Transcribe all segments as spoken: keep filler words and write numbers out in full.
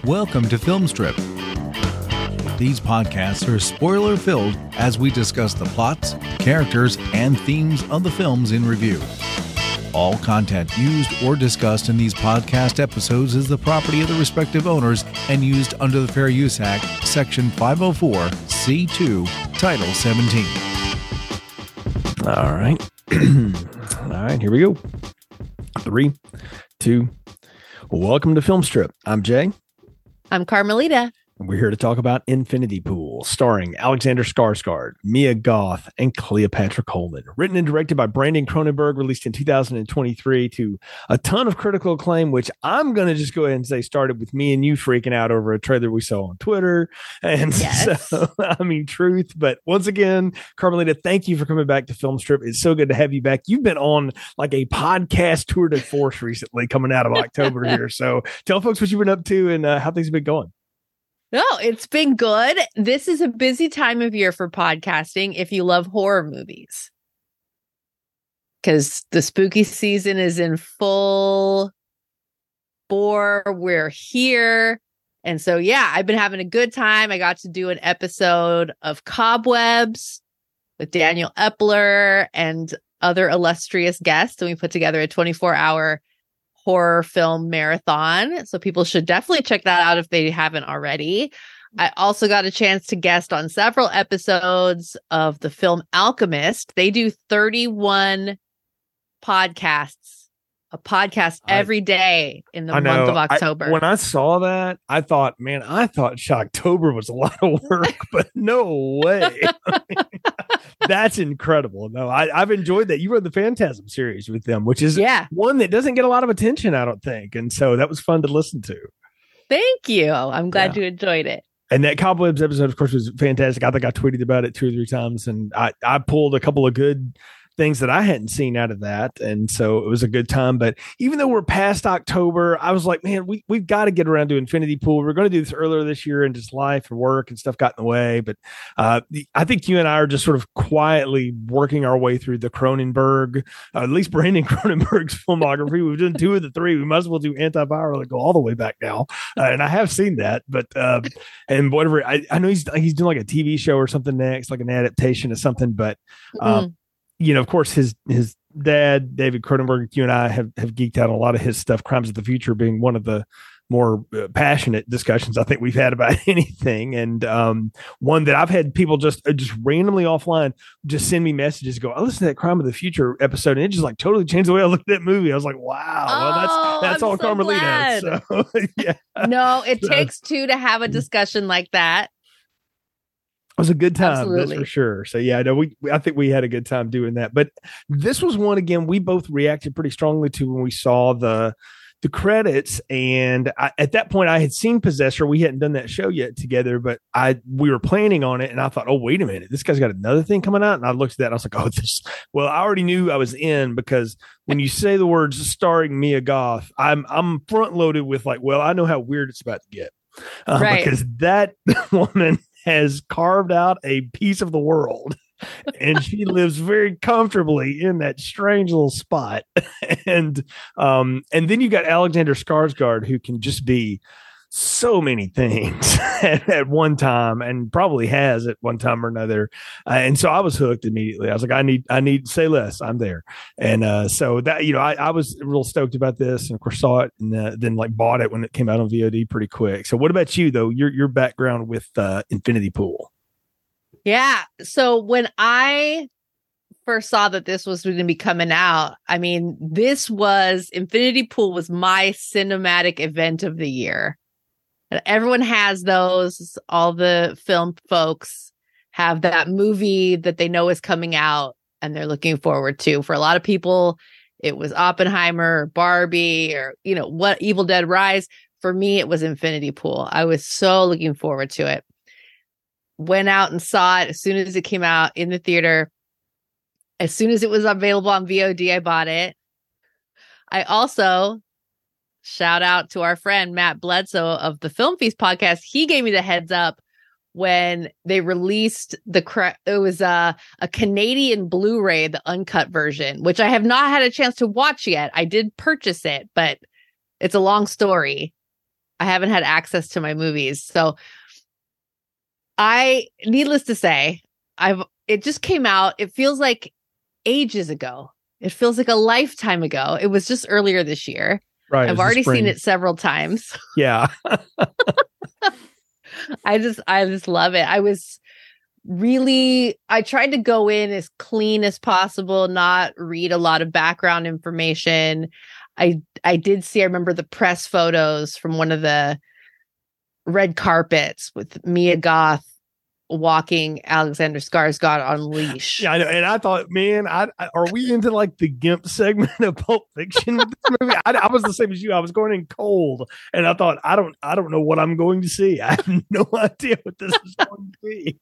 Welcome to Film Strip. These podcasts are spoiler-filled as we discuss the plots, characters, and themes of the films in review. All content used or discussed in these podcast episodes is the property of the respective owners and used under the Fair Use Act, Section five oh four, C two, Title seventeen. All right. All right, here we go. Three, two, welcome to Film Strip. I'm Jay. I'm Carmelita. And we're here to talk about Infinity Pool, starring Alexander Skarsgård, Mia Goth, and Cleopatra Coleman. Written and directed by Brandon Cronenberg, released in two thousand twenty-three to a ton of critical acclaim, which I'm going to just go ahead and say started with me and you freaking out over a trailer we saw on Twitter. And yes. so, I mean, truth. But once again, Carmelita, thank you for coming back to Film Strip. It's so good to have you back. You've been on like a podcast tour de force recently coming out of October here. So tell folks what you've been up to and uh, how things have been going. No, it's been good. This is a busy time of year for podcasting if you love horror movies. Because the spooky season is in full bore. We're here. And so, yeah, I've been having a good time. I got to do an episode of Cobwebs with Daniel Epler and other illustrious guests. And we put together a twenty-four hour horror film marathon. So people should definitely check that out if they haven't already. I also got a chance to guest on several episodes of the film Alchemist. They do thirty-one podcasts, a podcast every day in the month of October. I, when I saw that, I thought, man, I thought Shocktober was a lot of work, but no way. That's incredible. No, I, I've enjoyed that. You wrote the Phantasm series with them, which is yeah. one that doesn't get a lot of attention, I don't think. And so that was fun to listen to. Thank you. I'm glad yeah. you enjoyed it. And that Cobwebs episode, of course, was fantastic. I think I tweeted about it two or three times, and I, I pulled a couple of good things that I hadn't seen out of that. And so it was a good time. But even though we're past October, I was like, man, we, we've got to get around to Infinity Pool. We're going to do this earlier this year, and just life and work and stuff got in the way. But uh, the, I think you and I are just sort of quietly working our way through the Cronenberg, uh, at least Brandon Cronenberg's filmography. We've done two of the three. We might as well do Antiviral and go all the way back now. Uh, and I have seen that. But um, and whatever, I, I know he's he's doing like a T V show or something next, like an adaptation of something. But um, mm-hmm. you know, of course, his his dad, David Cronenberg, you and I have, have geeked out on a lot of his stuff, Crimes of the Future being one of the more uh, passionate discussions I think we've had about anything. And um, one that I've had people just uh, just randomly offline just send me messages, go, I listened to that Crime of the Future episode, and it just like totally changed the way I looked at that movie. I was like, wow, oh, well, that's that's I'm all so Carmelita. So, yeah. No, it so, takes two to have a discussion like that. It was a good time, Absolutely. That's for sure. So yeah, no, we I think we had a good time doing that. But this was one again we both reacted pretty strongly to when we saw the the credits. And I, at that point, I had seen Possessor. We hadn't done that show yet together, but I we were planning on it, and I thought, oh wait a minute, this guy's got another thing coming out. And I looked at that, and I was like, oh, this. Well, I already knew I was in, because when you say the words starring Mia Goth, I'm I'm front loaded with like, well, I know how weird it's about to get, uh, right. because that woman has carved out a piece of the world, and she lives very comfortably in that strange little spot. And um, and then you got Alexander Skarsgård, who can just be so many things at, at one time, and probably has at one time or another. Uh, and so I was hooked immediately. I was like, I need, I need say less. I'm there. And uh, so that, you know, I, I was real stoked about this, and of course saw it, and uh, then like bought it when it came out on V O D pretty quick. So what about you though? Your, your background with uh, Infinity Pool? Yeah. So when I first saw that this was going to be coming out, I mean, this was Infinity Pool was my cinematic event of the year. And everyone has those. All the film folks have that movie that they know is coming out and they're looking forward to. For a lot of people, it was Oppenheimer, or Barbie, or, you know, what Evil Dead Rise. For me, it was Infinity Pool. I was so looking forward to it. Went out and saw it as soon as it came out in the theater. As soon as it was available on V O D, I bought it. I also, shout out to our friend Matt Bledsoe of the Film Feast podcast. He gave me the heads up when they released the, it was a, a Canadian Blu-ray, the uncut version, which I have not had a chance to watch yet. I did purchase it, but it's a long story. I haven't had access to my movies. So I, needless to say, I've, it just came out. It feels like ages ago. It feels like a lifetime ago. It was just earlier this year. Right. I've already seen it several times. Yeah. I just, I just love it. I was really, I tried to go in as clean as possible, not read a lot of background information. I, I did see, I remember the press photos from one of the red carpets with Mia Goth walking Alexander Skarsgård on leash. Yeah, I know. And I thought, man, I, I, are we into like the GIMP segment of Pulp Fiction with this movie? I, I was the same as you. I was going in cold, and I thought, I don't, I don't know what I'm going to see. I have no idea what this is going to be.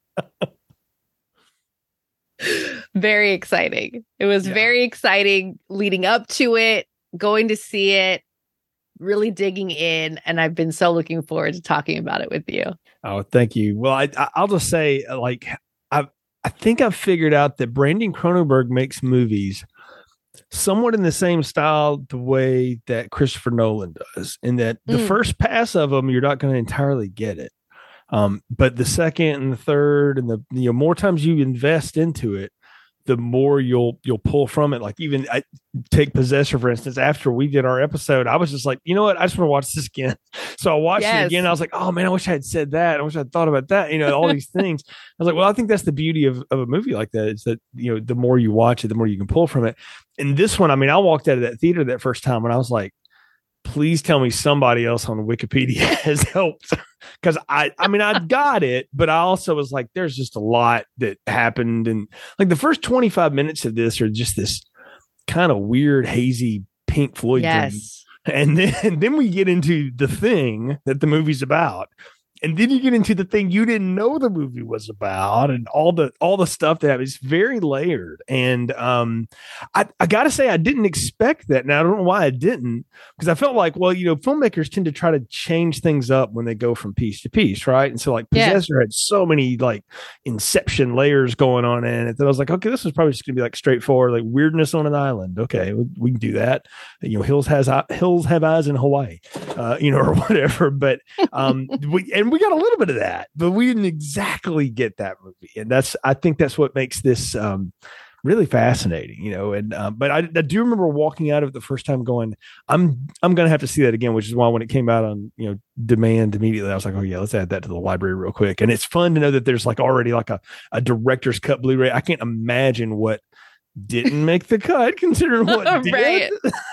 Very exciting. It was yeah. very exciting leading up to it, going to see it, really digging in, and I've been so looking forward to talking about it with you. Oh, thank you. Well, I, I'll just say, like, I I think I've figured out that Brandon Cronenberg makes movies somewhat in the same style, the way that Christopher Nolan does, in that the mm. first pass of them, you're not going to entirely get it. Um, but the second and the third and the, you know, more times you invest into it, the more you'll you'll pull from it. Like even I take Possessor, for instance. After we did our episode, I was just like, you know what? I just want to watch this again. So I watched yes. it again. I was like, oh man, I wish I had said that. I wish I'd thought about that. You know, all these things. I was like, well, I think that's the beauty of, of a movie like that. Is that, you know, the more you watch it, the more you can pull from it. And this one, I mean, I walked out of that theater that first time and I was like, please tell me somebody else on Wikipedia has helped. Because I, I mean, I got it, but I also was like, there's just a lot that happened. And like the first twenty-five minutes of this are just this kind of weird, hazy Pink Floyd yes. dream. And then, and then we get into the thing that the movie's about. And then you get into the thing you didn't know the movie was about, and all the all the stuff that is very layered. And um, I, I got to say, I didn't expect that. Now I don't know why I didn't, because I felt like, well, you know, filmmakers tend to try to change things up when they go from piece to piece, right? And so, like, Possessor yeah. had so many like Inception layers going on in it that I was like, okay, this is probably just gonna be like straightforward, like weirdness on an island. Okay, we, we can do that. You know, hills has hills have eyes in Hawaii, uh, you know, or whatever. But um, we and we got a little bit of that, but we didn't exactly get that movie. And that's, I think that's what makes this um, really fascinating, you know? And, um, but I, I do remember walking out of it the first time going, I'm, I'm going to have to see that again, which is why when it came out on, you know, demand immediately, I was like, oh yeah, let's add that to the library real quick. And it's fun to know that there's like already like a, a director's cut Blu-ray. I can't imagine what didn't make the cut considering what did. Right.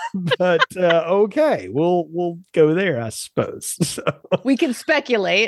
But uh, okay, we'll we'll go there, I suppose. So. We can speculate.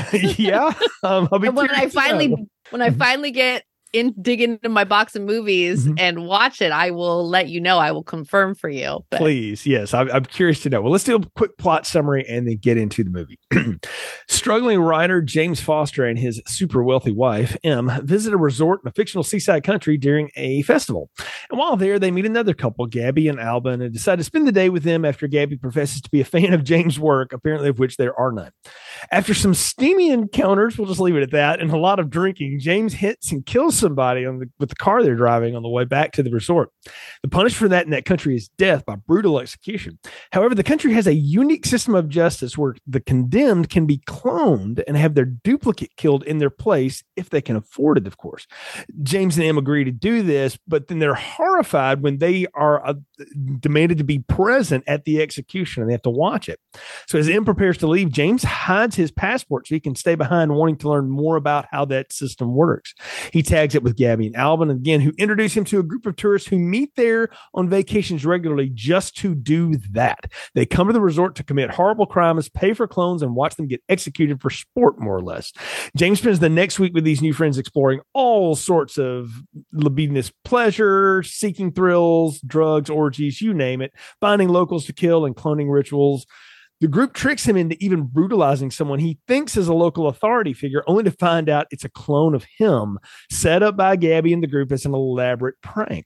Yeah. Um, I'll be and when I finally know. when I finally get in dig into my box of movies mm-hmm. and watch it, I will let you know. I will confirm for you. But. Please, yes, I'm, I'm curious to know. Well, let's do a quick plot summary and then get into the movie. Struggling writer James Foster and his super wealthy wife Em visit a resort in a fictional seaside country during a festival. And while there, they meet another couple, Gabby and Alban, and decide to spend the day with them after Gabby professes to be a fan of James' work, apparently of which there are none. After some steamy encounters, we'll just leave it at that, and a lot of drinking, James hits and kills somebody on the, with the car they're driving on the way back to the resort. The punishment for that in that country is death by brutal execution. However, the country has a unique system of justice where the condemned can be cloned and have their duplicate killed in their place if they can afford it, of course. James and Em agree to do this, but then they're horrified when they are uh, demanded to be present at the execution and they have to watch it. So as Em prepares to leave, James hides his passport so he can stay behind, wanting to learn more about how that system works. He tags it with Gabby and Alban again, who introduce him to a group of tourists who meet there on vacations regularly just to do that. They come to the resort to commit horrible crimes, pay for clones, and watch them get executed for sport, more or less. James spends the next week with these new friends exploring all sorts of libidinous pleasure, seeking thrills, drugs, orgies, you name it, finding locals to kill and cloning rituals. The group tricks him into even brutalizing someone he thinks is a local authority figure, only to find out it's a clone of him, set up by Gabby and the group as an elaborate prank.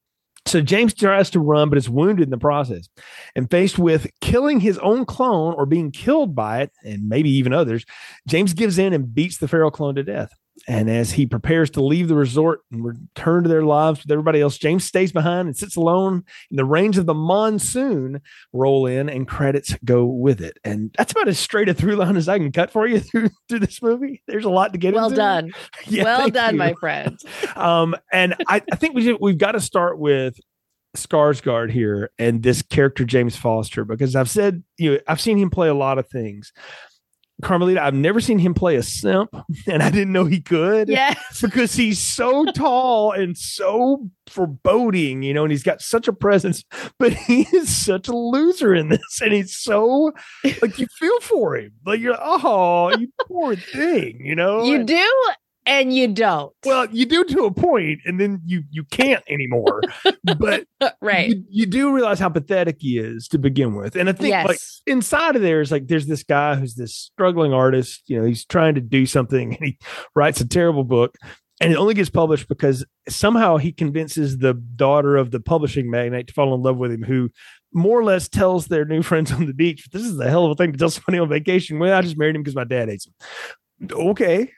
So James tries to run, but is wounded in the process. And faced with killing his own clone or being killed by it, and maybe even others, James gives in and beats the feral clone to death. And as he prepares to leave the resort and return to their lives with everybody else, James stays behind and sits alone. And the rains of the monsoon roll in and credits go with it. And that's about as straight a through line as I can cut for you through, through this movie. There's a lot to get well into. Done. Yeah, well done, you. my friend. Um, and I, I think we, we've got to start with Skarsgård here and this character, James Foster, because I've said, you know, I've seen him play a lot of things. Carmelita, I've never seen him play a simp, and I didn't know he could. Yes. Because he's so tall and so foreboding, you know, and he's got such a presence, but he is such a loser in this. And he's so, like, you feel for him. Like, you're, oh, you poor thing, you know? You do, and you don't. Well, you do to a point, and then you you can't anymore. But right, you, you do realize how pathetic he is to begin with. And I think yes. like inside of there is like there's this guy who's this struggling artist. You know, he's trying to do something, and he writes a terrible book, and it only gets published because somehow he convinces the daughter of the publishing magnate to fall in love with him, who more or less tells their new friends on the beach, "This is a hell of a thing to tell somebody on vacation." Well, I just married him because my dad hates him. Okay.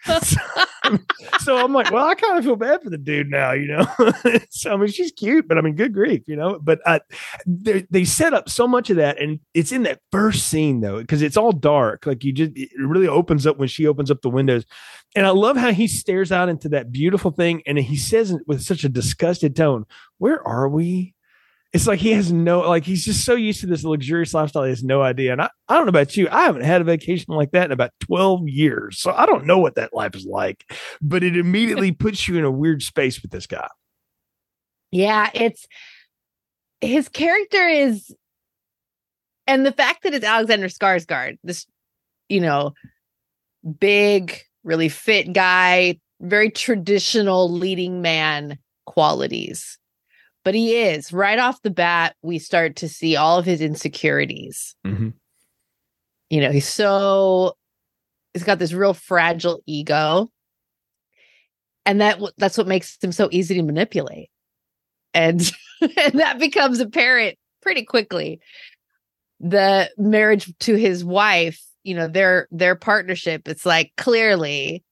So I'm like, well, I kind of feel bad for the dude now, you know. So I mean, she's cute, but I mean, good grief, you know. But uh, they set up so much of that, and it's in that first scene though, because it's all dark. Like you just, it really opens up when she opens up the windows, and I love how he stares out into that beautiful thing, and he says with such a disgusted tone, "Where are we?" It's like he has no, like he's just so used to this luxurious lifestyle, he has no idea. And I, I don't know about you, I haven't had a vacation like that in about twelve years. So I don't know what that life is like, but it immediately puts you in a weird space with this guy. Yeah, it's, his character is, and the fact that it's Alexander Skarsgård, this, you know, big, really fit guy, very traditional leading man qualities. But he is, right off the bat, we start to see all of his insecurities. Mm-hmm. You know, he's so, he's got this real fragile ego. And that that's what makes him so easy to manipulate. And, and that becomes apparent pretty quickly. The marriage to his wife, you know, their their partnership, it's like clearly,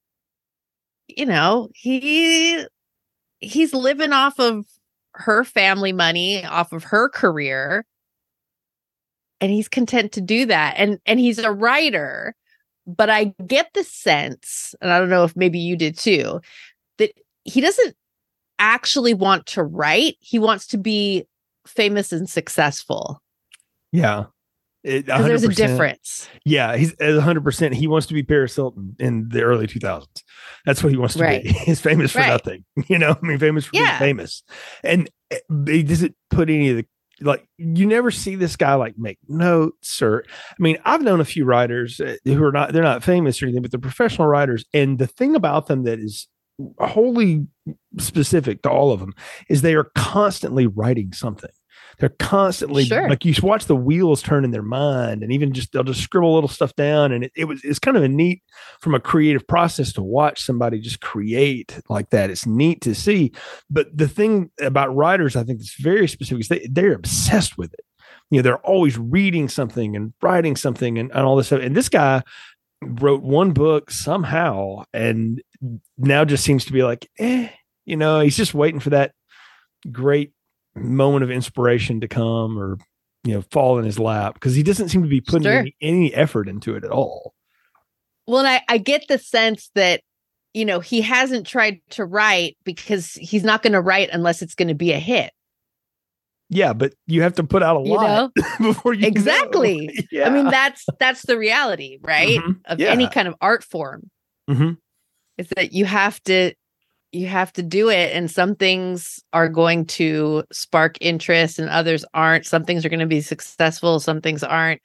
you know, he he's living off of her family money, off of her career, and he's content to do that. And and he's a writer, but I get the sense, and I don't know if maybe you did too, that he doesn't actually want to write. He wants to be famous and successful. Yeah. Because there's a difference. Yeah, he's one hundred percent. He wants to be Paris Hilton in the early two thousands. That's what he wants to right. be. He's famous for right. nothing. You know, I mean, famous for yeah. being famous. And he doesn't put any of the, like, you never see this guy like make notes or, I mean, I've known a few writers who are not, they're not famous or anything, but they're professional writers. And the thing about them that is wholly specific to all of them is they are constantly writing something. They're constantly sure. like you watch the wheels turn in their mind, and even just they'll just scribble little stuff down. And it, it was it's kind of a neat from a creative process to watch somebody just create like that. It's neat to see. But the thing about writers, I think, that's very specific is they they're obsessed with it. You know, they're always reading something and writing something and, and all this stuff. And this guy wrote one book somehow, and now just seems to be like, eh, you know, he's just waiting for that great moment of inspiration to come or, you know, fall in his lap, because he doesn't seem to be putting sure. any, any effort into it at all. Well, and I, I get the sense that, you know, he hasn't tried to write because he's not going to write unless it's going to be a hit. Yeah, but you have to put out a you lot know? before you exactly. Know. Yeah. I mean, that's that's the reality, right? Mm-hmm. Of yeah. any kind of art form. Mm-hmm. Is that you have to you have to do it, and some things are going to spark interest and others aren't. Some things are going to be successful, some things aren't.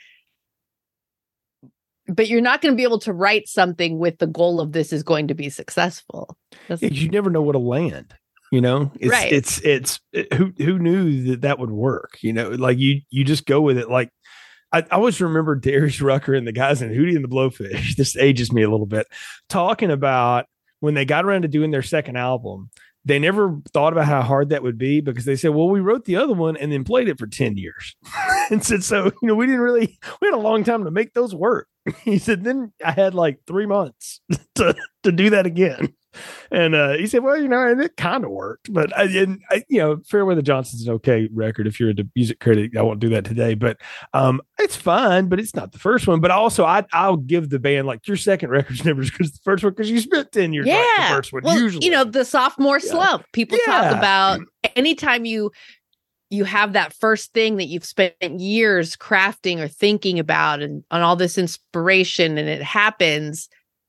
But you're not going to be able to write something with the goal of this is going to be successful. Yeah, you never know what'll land. You know, it's, right. it's, it's, it, who, who knew that that would work? You know, like you, you just go with it. Like I, I always remember Darius Rucker and the guys in Hootie and the Blowfish. This ages me a little bit, talking about when they got around to doing their second album, they never thought about how hard that would be, because they said, well, we wrote the other one and then played it for ten years. And said, so, you know, we didn't really, we had a long time to make those work. He said, then I had like three months to, to do that again. And uh, he said, well, you know, and it kind of worked. But, I, and I, you know, Fairweather Johnson's an okay record if you're a music critic. I won't do that today. But um, it's fine, but it's not the first one. But also, I, I'll give the band, like, your second record's never as good as the first one because you spent ten years yeah. writing the first one, well, usually. You know, the sophomore yeah. slump. People yeah. talk about anytime you you have that first thing that you've spent years crafting or thinking about and on all this inspiration, and it happens.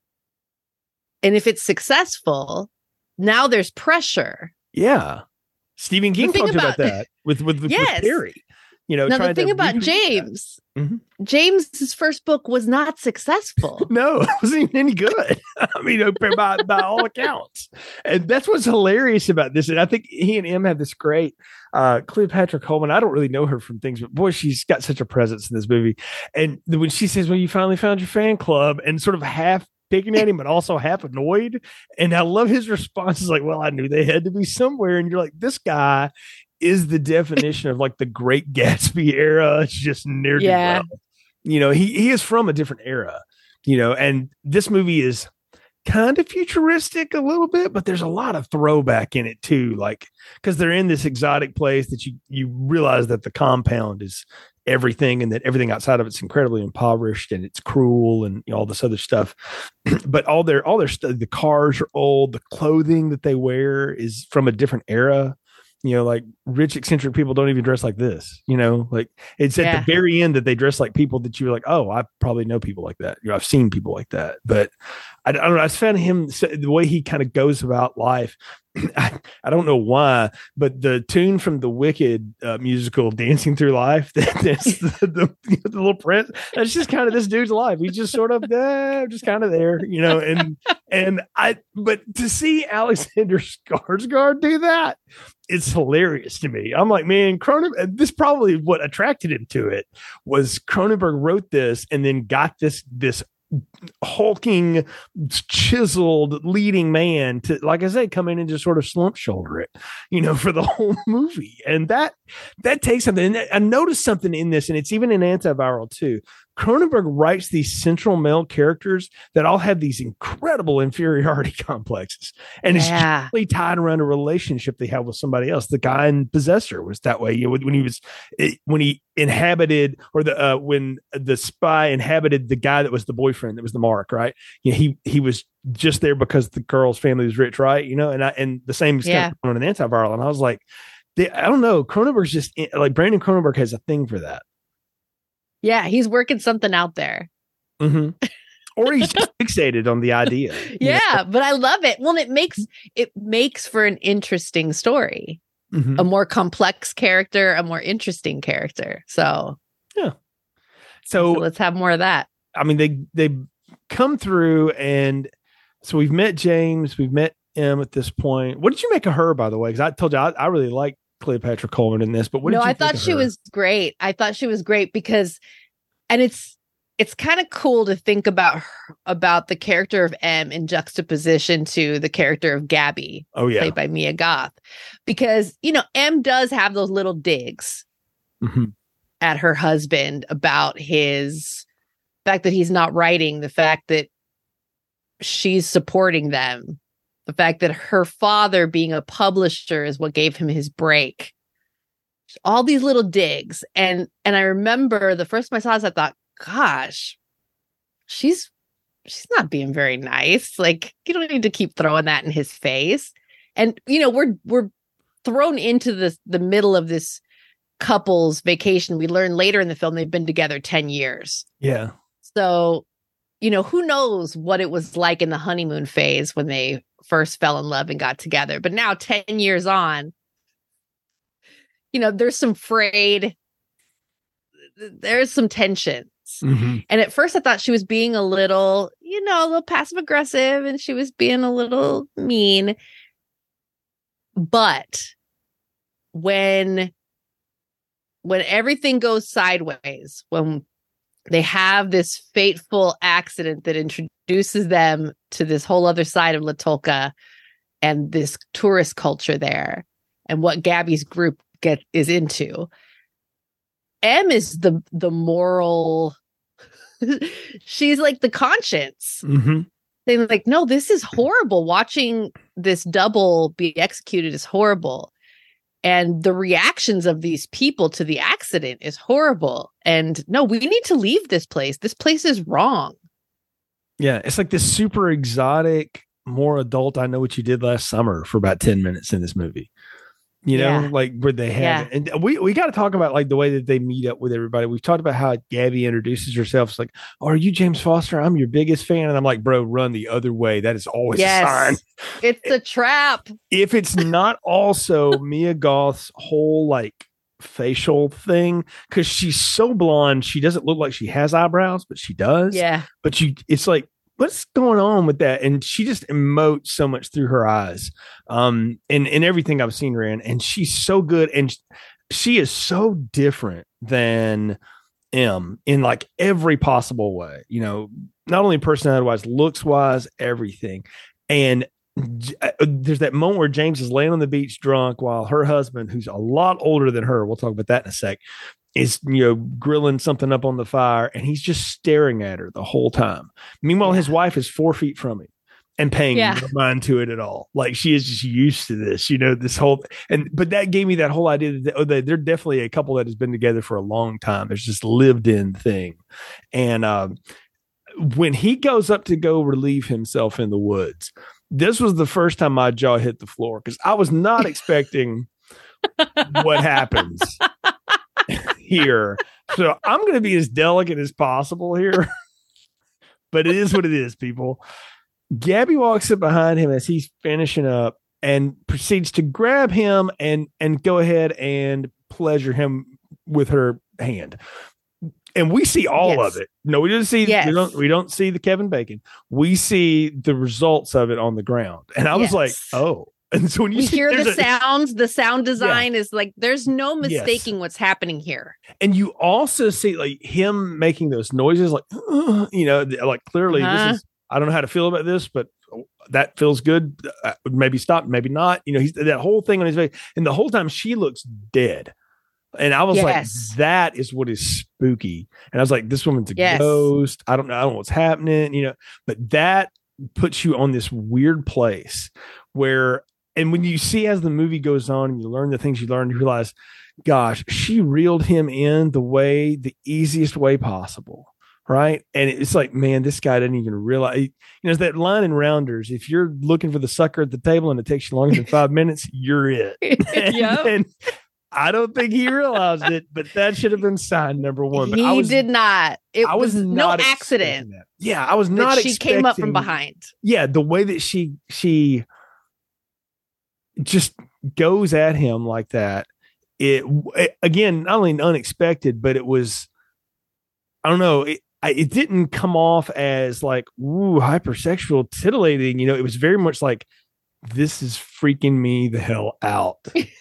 And if it's successful, now there's pressure. Yeah. Stephen King talked about, about that with, with, with, yes. with Perry. You know, now the thing about James, mm-hmm. James's first book was not successful. No, it wasn't even any good. I mean, by, by all accounts. And that's what's hilarious about this. And I think he and M have this great uh, Cleopatra Coleman. I don't really know her from things, but boy, she's got such a presence in this movie. And when she says, well, you finally found your fan club, and sort of half picking at him, but also half annoyed. And I love his response is like, well, I knew they had to be somewhere. And you're like, this guy is the definition of like the Great Gatsby era. It's just near yeah. well. You know, he, he is from a different era, you know, and this movie is kind of futuristic a little bit, but there's a lot of throwback in it too. Like, cause they're in this exotic place that you, you realize that the compound is everything and that everything outside of it's incredibly impoverished and it's cruel and you know, all this other stuff. But all their, all their stuff, the cars are old, the clothing that they wear is from a different era. You know, like rich, eccentric people don't even dress like this, you know, like it's at yeah. the very end that they dress like people that you're like, oh, I probably know people like that. You know, I've seen people like that, but I, I don't know. I just found him, the way he kind of goes about life. I, I don't know why, but the tune from the Wicked uh, musical Dancing Through Life, that, that's the, the, the little prince, that's just kind of this dude's life. He's just sort of uh, just kind of there, you know, and, and I, but to see Alexander Skarsgård do that, it's hilarious to me. I'm like, man, Cronenberg, this probably what attracted him to it was Cronenberg wrote this and then got this, this hulking, chiseled leading man to, like I said, come in and just sort of slump shoulder it, you know, for the whole movie. And that, that takes something. And I noticed something in this, and it's even in Antiviral too. Cronenberg writes these central male characters that all have these incredible inferiority complexes. And yeah. it's really tied around a relationship they have with somebody else. The guy in Possessor was that way. You know, when he was, when he inhabited, or the, uh, when the spy inhabited the guy that was the boyfriend, that was the Mark, right? You know, he, he was just there because the girl's family was rich, right? You know, and I, and the same is yeah. kind of on an Antiviral. And I was like, they, I don't know. Cronenberg's just like, Brandon Cronenberg has a thing for that. Yeah, he's working something out there. Mm-hmm. Or he's just fixated on the idea. Yeah, know? But I love it. Well, it makes it makes for an interesting story, mm-hmm. a more complex character, a more interesting character. So yeah. So, so let's have more of that. I mean, they they come through, and so we've met James, we've met M at this point. What did you make of her, by the way? Because I told you I, I really like Cleopatra Coleman in this, but what no, did you I thought she her? was great. I thought she was great because, and it's it's kind of cool to think about her, about the character of M in juxtaposition to the character of Gabby, oh yeah, played by Mia Goth, because you know M does have those little digs mm-hmm. at her husband about his fact that he's not writing, the fact that she's supporting them. The fact that her father being a publisher is what gave him his break. All these little digs. And and I remember the first time I saw this, I thought, gosh, she's she's not being very nice. Like, you don't need to keep throwing that in his face. And, you know, we're we're thrown into the, the middle of this couple's vacation. We learn later in the film they've been together ten years. Yeah. So, you know, who knows what it was like in the honeymoon phase when they first fell in love and got together. But now ten years on, you know, there's some frayed, there's some tensions. Mm-hmm. And at first I thought she was being a little, you know, a little passive aggressive and she was being a little mean. But when, when everything goes sideways, when they have this fateful accident that introduces them to this whole other side of La Tolca and this tourist culture there and what Gabby's group get is into. M is the the moral she's like the conscience. Mm-hmm. They're like, no, this is horrible. Watching this double be executed is horrible. And the reactions of these people to the accident is horrible. And no, we need to leave this place. This place is wrong. Yeah, it's like this super exotic, more adult, I Know What You Did Last Summer for about ten minutes in this movie. You know, Yeah. like where they have Yeah. it. And we, we got to talk about like the way that they meet up with everybody. We've talked about how Gabby introduces herself. It's like, oh, are you James Foster? I'm your biggest fan. And I'm like, bro, run the other way. That is always a sign. Yes, it's a trap. If it's not also Mia Goth's whole like facial thing, because she's so blonde, she doesn't look like she has eyebrows, but she does. Yeah. But you, it's like, what's going on with that? And she just emotes so much through her eyes, um, and and everything I've seen her in, and she's so good, and she is so different than M in like every possible way. You know, not only personality wise, looks wise, everything. And uh, there's that moment where James is laying on the beach drunk while her husband, who's a lot older than her, we'll talk about that in a sec, is, you know, grilling something up on the fire, and he's just staring at her the whole time. Meanwhile, Yeah. his wife is four feet from him and paying Yeah. no mind to it at all. Like she is just used to this, you know, this whole, and, but that gave me that whole idea that, oh, they, they're definitely a couple that has been together for a long time. It's just lived in thing. And, um, when he goes up to go relieve himself in the woods, this was the first time my jaw hit the floor because I was not expecting what happens here. So I'm going to be as delicate as possible here, but it is what it is, people. Gabby walks up behind him as he's finishing up and proceeds to grab him and, and go ahead and pleasure him with her hand. And we see all Yes. of it. No, we didn't see, Yes. we don't, we don't see the Kevin Bacon. We see the results of it on the ground. And I was Yes. like, oh. And so when you We see, hear the there's a- sounds. The sound design is like, there's no Yes. mistaking what's happening here. and you also see like him making those noises, like, "Uh," you know, like clearly Uh-huh. this is, I don't know how to feel about this, but that feels good. Uh, maybe stop, maybe not. You know, he's that whole thing on his face. And the whole time she looks dead. And I was Yes. like, that is what is spooky. And I was like, this woman's a Yes. ghost. I don't know. I don't know what's happening, you know, but that puts you on this weird place where, and when you see as the movie goes on and you learn the things you learn, you realize, gosh, she reeled him in the way, the easiest way possible. Right. And it's like, man, this guy didn't even realize, you know, it's that line in Rounders. If you're looking for the sucker at the table and it takes you longer than five minutes, you're it. And, Yep. and I don't think he realized it, but that should have been sign number one. But he I was, did not. It I was, was, no not accident expecting that. Yeah, I was that not. she came up from expecting- behind. Yeah, the way that she she just goes at him like that. It, it again, not only unexpected, but it was. I don't know. It, I, it didn't come off as like ooh hypersexual, titillating. You know, it was very much like this is freaking me the hell out.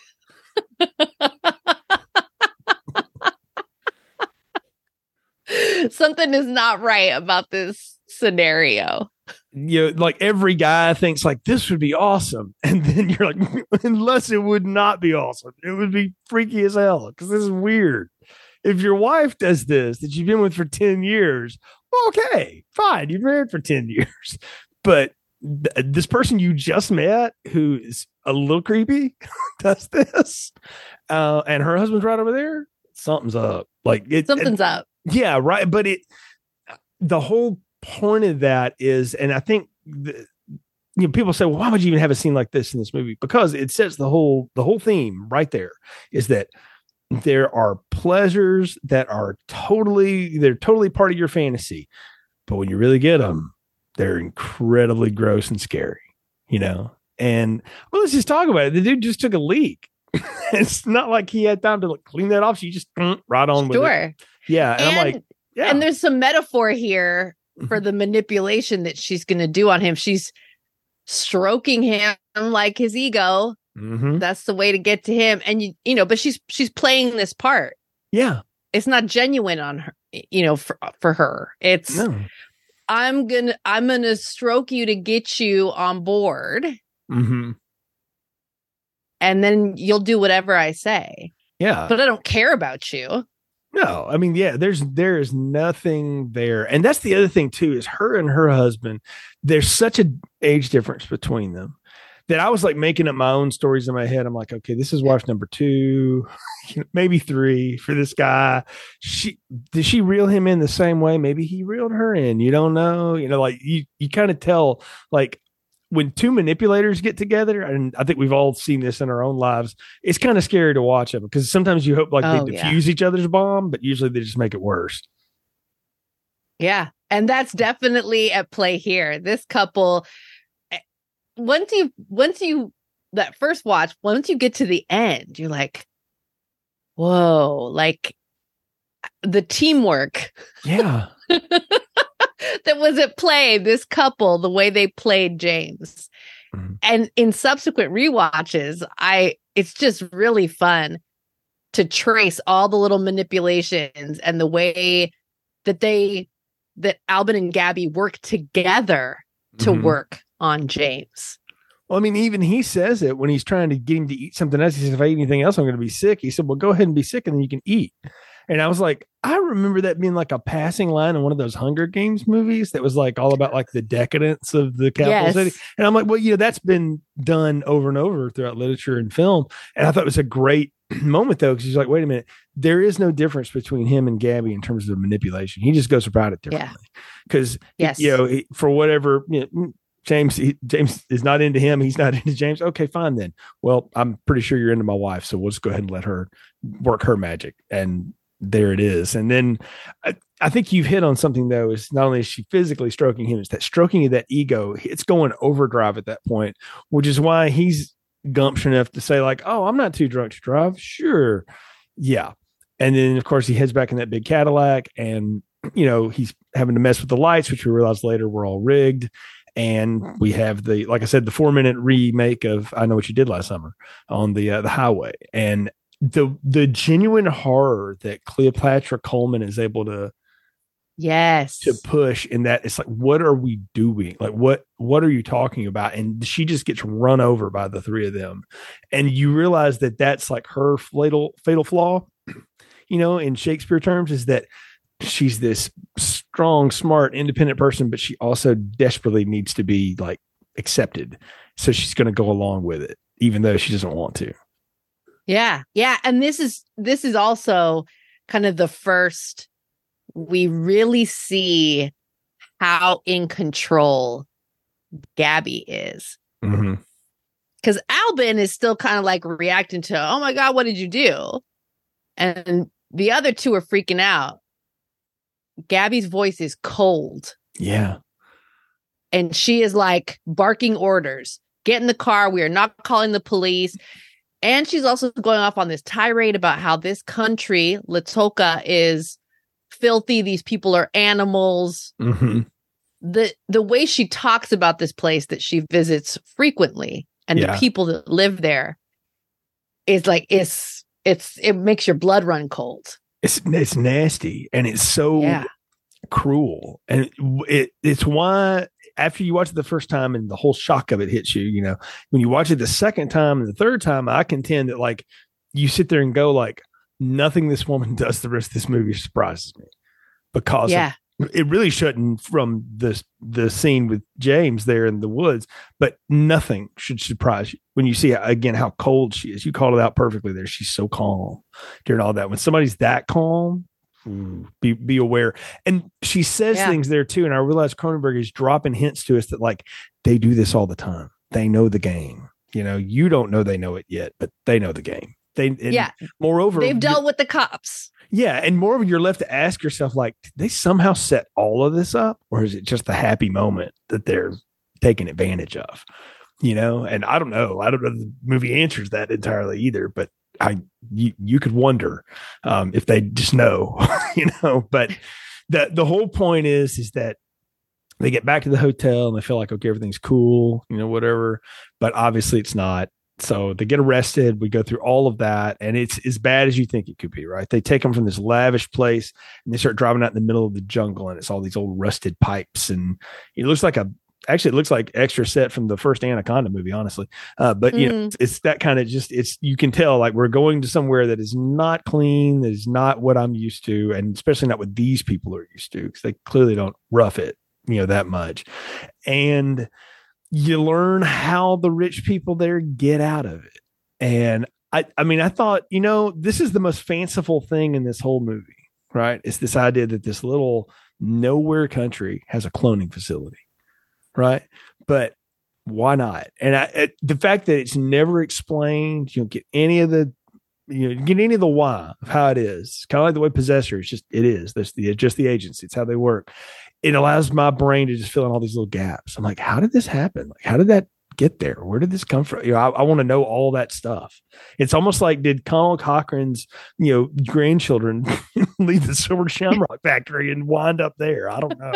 Something is not right about this scenario. You know, like every guy thinks like this would be awesome, and then you're like, unless it would not be awesome, it would be freaky as hell because this is weird. If your wife does this that you've been with for ten years, well, okay, fine, you've been married for ten years, but th- this person you just met who is a little creepy does this, uh, and her husband's right over there, something's up. Like it, Something's up. yeah, right. But it, the whole point of that is, and I think, the, you know, people say, well, why would you even have a scene like this in this movie? Because it sets the whole, the whole theme right there is that there are pleasures that are totally, they're totally part of your fantasy. But when you really get them, they're incredibly gross and scary, you know? And well, let's just talk about it. The dude just took a leak. It's not like he had time to like clean that off. So you just mm, right on with it. Sure. Yeah. And, And, I'm like, yeah. and there's some metaphor here for the manipulation that she's going to do on him. She's stroking him like his ego. Mhm. That's the way to get to him. And you, you know, but she's she's playing this part. Yeah. It's not genuine on her, you know, for for her. It's No. I'm gonna I'm gonna stroke you to get you on board, Mm-hmm. and then you'll do whatever I say. Yeah. But I don't care about you. No, I mean, yeah, there's there is nothing there. And that's the other thing too, is her and her husband, there's such a age difference between them that I was like making up my own stories in my head. I'm like, okay, this is wife number two, maybe three for this guy. She did she reel him in the same way? Maybe he reeled her in. You don't know. You know, like you you kind of tell, like when two manipulators get together, and I think we've all seen this in our own lives, it's kind of scary to watch them because sometimes you hope like Oh, they yeah. defuse each other's bomb, but usually they just make it worse. Yeah. And that's definitely at play here. This couple, eh, once you, once you, that first watch, once you get to the end, you're like, whoa, like the teamwork Yeah. that was at play, this couple, the way they played James. Mhm. And in subsequent rewatches, I, it's just really fun to trace all the little manipulations and the way that they, that Albin and Gabby work together to Mhm. work on James. Well, I mean, even he says it when he's trying to get him to eat something else. He says, if I eat anything else, I'm going to be sick. He said, well, go ahead and be sick and then you can eat. And I was like, I remember that being like a passing line in one of those Hunger Games movies that was like all about like the decadence of the capital Yes. city. And I'm like, well, you know, that's been done over and over throughout literature and film. And I thought it was a great moment though, because he's like, wait a minute, there is no difference between him and Gabby in terms of manipulation. He just goes about it differently. Because, Yes. you know, he- for whatever, you know, James, he, James is not into him. He's not into James. Okay, fine then. Well, I'm pretty sure you're into my wife, so we'll just go ahead and let her work her magic. And there it is. And then I, I think you've hit on something though. Is not only is she physically stroking him, it's that stroking of that ego. It's going overdrive at that point, which is why he's gumption enough to say like, "Oh, I'm not too drunk to drive." Sure, yeah. And then of course he heads back in that big Cadillac, and you know he's having to mess with the lights, which we realize later were all rigged. And we have the, like I said, the four minute remake of I Know What You Did Last Summer on the uh, the highway, and the the genuine horror that Cleopatra Coleman is able to Yes. to push in that. It's like, what are we doing? Like, what what are you talking about? And she just gets run over by the three of them, and you realize that that's like her fatal fatal flaw, you know, in Shakespeare terms, is that she's this strong, smart, independent person, but she also desperately needs to be like accepted. So she's going to go along with it, even though she doesn't want to. Yeah. Yeah. And this is, this is also kind of the first we really see how in control Gabby is. Mm-hmm. Because Albin is still kind of like reacting to, oh my God, what did you do? And the other two are freaking out. Gabby's voice is cold. Yeah. And she is like barking orders. Get in the car. We are not calling the police. And she's also going off on this tirade about how this country, Latoka, is filthy. These people are animals. Mm-hmm. The the way she talks about this place that she visits frequently and Yeah. the people that live there is like, it's, it's, it makes your blood run cold. It's it's nasty, and it's so Yeah. cruel, and it it's why after you watch it the first time and the whole shock of it hits you, you know, when you watch it the second time and the third time, I contend that like you sit there and go like, nothing this woman does the rest of this movie surprises me, because Yeah. of, it really shouldn't from the the scene with James there in the woods, but nothing should surprise you when you see again how cold she is. You called it out perfectly there. She's so calm during all that. When somebody's that calm, ooh, be be aware. And she says Yeah. things there too. And I realize Cronenberg is dropping hints to us that like they do this all the time. They know the game. You know, you don't know they know it yet, but they know the game. They and Yeah. moreover, They've you- dealt with the cops. yeah, and moreover, you're left to ask yourself, like, did they somehow set all of this up, or is it just the happy moment that they're taking advantage of? You know, and I don't know. I don't know if the movie answers that entirely either, but I you, you could wonder um, if they just know, you know. But the the whole point is is that they get back to the hotel and they feel like, okay, everything's cool, you know, whatever. But obviously, it's not. So they get arrested. We go through all of that, and it's as bad as you think it could be, right? They take them from this lavish place and they start driving out in the middle of the jungle, and it's all these old rusted pipes, and it looks like a actually, it looks like extra set from the first Anaconda movie, honestly. Uh, but you mm. know, it's, it's that kind of just it's you can tell like we're going to somewhere that is not clean, that is not what I'm used to, and especially not what these people are used to because they clearly don't rough it, you know, that much. And you learn how the rich people there get out of it. And I, I mean, I thought, you know, this is the most fanciful thing in this whole movie, right? It's this idea that this little nowhere country has a cloning facility, right? But why not? And I, it, the fact that it's never explained, you don't get any of the, you know, get any of the why of how it is. Kind of like the way Possessor is just, it is. That's the, just the agency. It's how they work. It allows my brain to just fill in all these little gaps. I'm like, how did this happen? Like, how did that get there? Where did this come from? You know, I, I want to know all that stuff. It's almost like, did Colonel Cochrane's, you know, grandchildren leave the Silver Shamrock factory and wind up there? I don't know.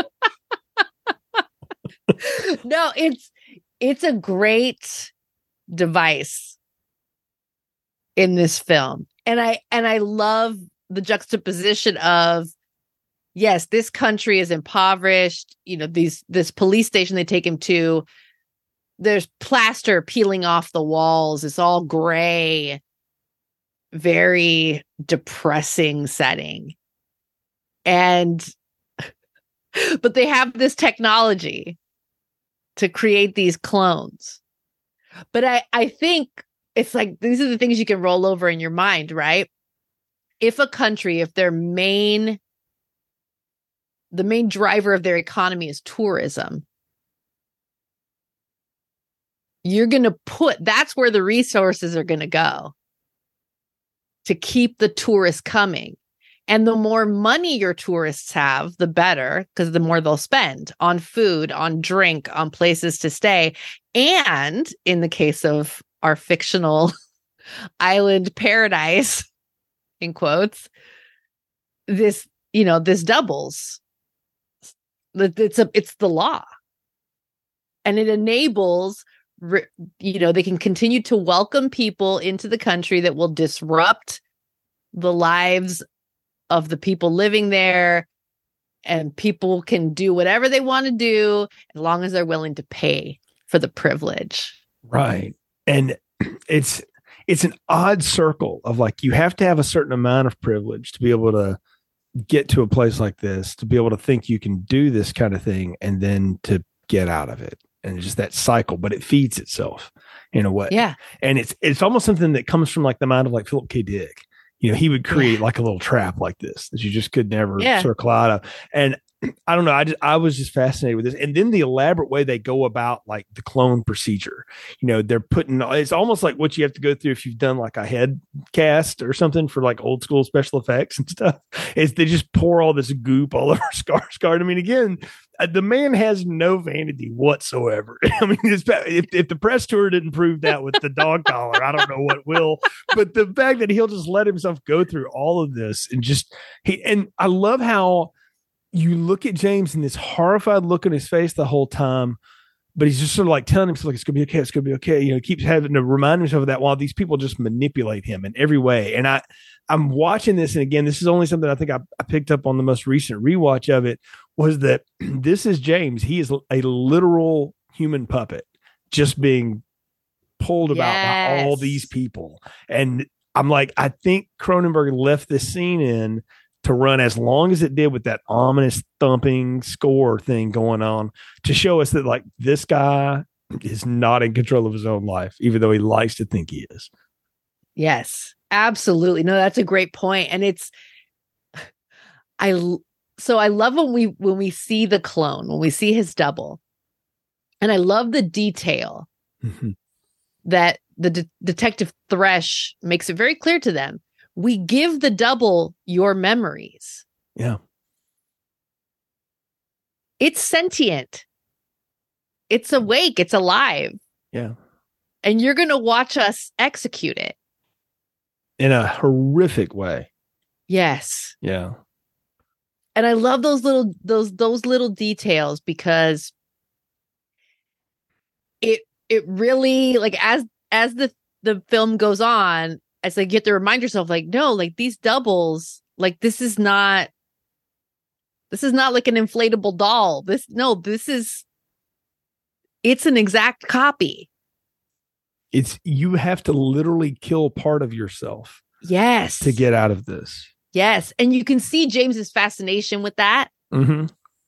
No, it's, it's a great device in this film. And I, and I love the juxtaposition of, yes, this country is impoverished. You know, these, this police station they take him to, there's plaster peeling off the walls. It's all gray, very depressing setting. And, but they have this technology to create these clones. But I, I think it's like, these are the things you can roll over in your mind, right? If a country, if their main, the main driver of their economy is tourism, you're going to put, that's where the resources are going to go to keep the tourists coming. And the more money your tourists have, the better, because the more they'll spend on food, on drink, on places to stay. And in the case of our fictional island paradise, in quotes, this, you know, this doubles. It's a, it's the law. And it enables, you know, they can continue to welcome people into the country that will disrupt the lives of the people living there, and people can do whatever they want to do as long as they're willing to pay for the privilege. Right. And it's it's an odd circle of like, you have to have a certain amount of privilege to be able to get to a place like this, to be able to think you can do this kind of thing, and then to get out of it. And it's just that cycle, but it feeds itself in a way. Yeah. And it's it's almost something that comes from like the mind of like Philip K. Dick. You know, he would create yeah. like a little trap like this that you just could never yeah. circle out of. And I don't know. I just, I was just fascinated with this. And then the elaborate way they go about like the clone procedure, you know, they're putting, it's almost like what you have to go through if you've done like a head cast or something for like old school special effects and stuff, is they just pour all this goop all over Skarsgård. I mean, again, the man has no vanity whatsoever. I mean, it's, if, if the press tour didn't prove that with the dog collar, I don't know what will. But the fact that he'll just let himself go through all of this and just, he, and I love how you look at James and this horrified look on his face the whole time, but he's just sort of like telling himself like, it's going to be okay. It's going to be okay. You know, he keeps having to remind himself of that while these people just manipulate him in every way. And I, I'm watching this. And again, this is only something I think I, I picked up on the most recent rewatch of it, was that this is James. He is a literal human puppet just being pulled about yes. by all these people. And I'm like, I think Cronenberg left this scene in to run as long as it did with that ominous thumping score thing going on, to show us that like this guy is not in control of his own life, even though he likes to think he is. Yes, absolutely. No, that's a great point. And it's, I, so I love when we, when we see the clone, when we see his double, and I love the detail mm-hmm. that the de- detective Thresh makes it very clear to them. We give the double your memories. Yeah. It's sentient. It's awake. It's alive. Yeah. And you're going to watch us execute it. In a horrific way. Yes. Yeah. And I love those little, those, those little details, because it, it really, like, as, as the, the film goes on, it's like you have to remind yourself, like, no, like these doubles, like this is not, this is not like an inflatable doll. This, no, this is, It's an exact copy. It's you have to literally kill part of yourself. Yes. To get out of this. Yes. And you can see James's fascination with that. Mm-hmm.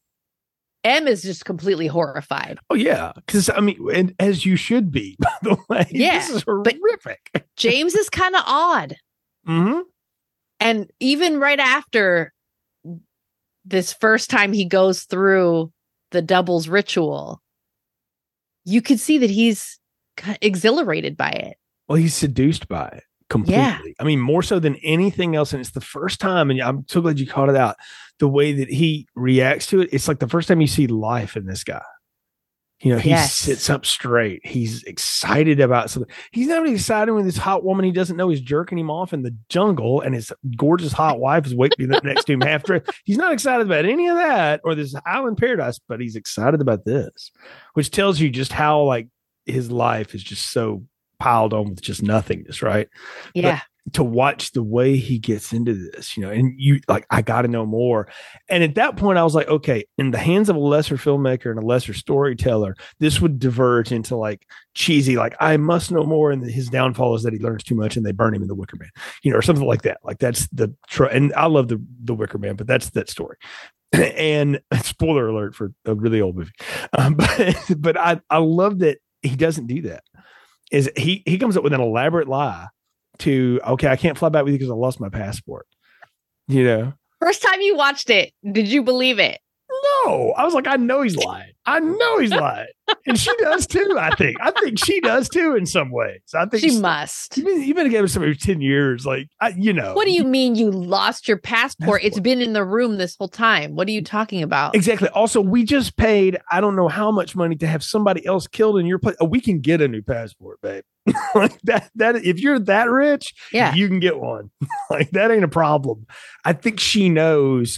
M is just completely horrified. Oh, yeah. Because, I mean, and as you should be, by the way. Yeah. This is horrific. But James is kind of odd. Mm-hmm. And even right after this first time he goes through the doubles ritual, you can see that he's exhilarated by it. Well, he's seduced by it. Completely. Yeah. I mean, more so than anything else. And it's the first time, and I'm so glad you called it out, the way that he reacts to it. It's like the first time you see life in this guy. You know, he yes. sits up straight. He's excited about something. He's not really excited when this hot woman he doesn't know is jerking him off in the jungle and his gorgeous hot wife is waiting next to him half dressed. He's not excited about any of that or this island paradise, but he's excited about this, which tells you just how like his life is just so piled on with just nothingness, right? Yeah. But to watch the way he gets into this, you know, and you like, I got to know more. And at that point, I was like, okay, in the hands of a lesser filmmaker and a lesser storyteller, this would diverge into like cheesy, like I must know more. And his downfall is that he learns too much and they burn him in the Wicker Man, you know, or something like that. Like that's the, tr- and I love the, the Wicker Man, but that's that story. And spoiler alert for a really old movie. Um, but, but I, I love that he doesn't do that. Is he, he comes up with an elaborate lie to, okay, I can't fly back with you because I lost my passport. You know, first time you watched it, did you believe it? No, I was like, I know he's lying. I know he's lying, and she does too. I think. I think she does too in some ways. I think she must. You've been, you've been together with somebody for ten years, like I, you know. What do you mean you lost your passport? passport? It's been in the room this whole time. What are you talking about? Exactly. Also, we just paid I don't know how much money to have somebody else killed in your place. Oh, we can get a new passport, babe. Like that. That if you're that rich, yeah, you can get one. Like that ain't a problem. I think she knows.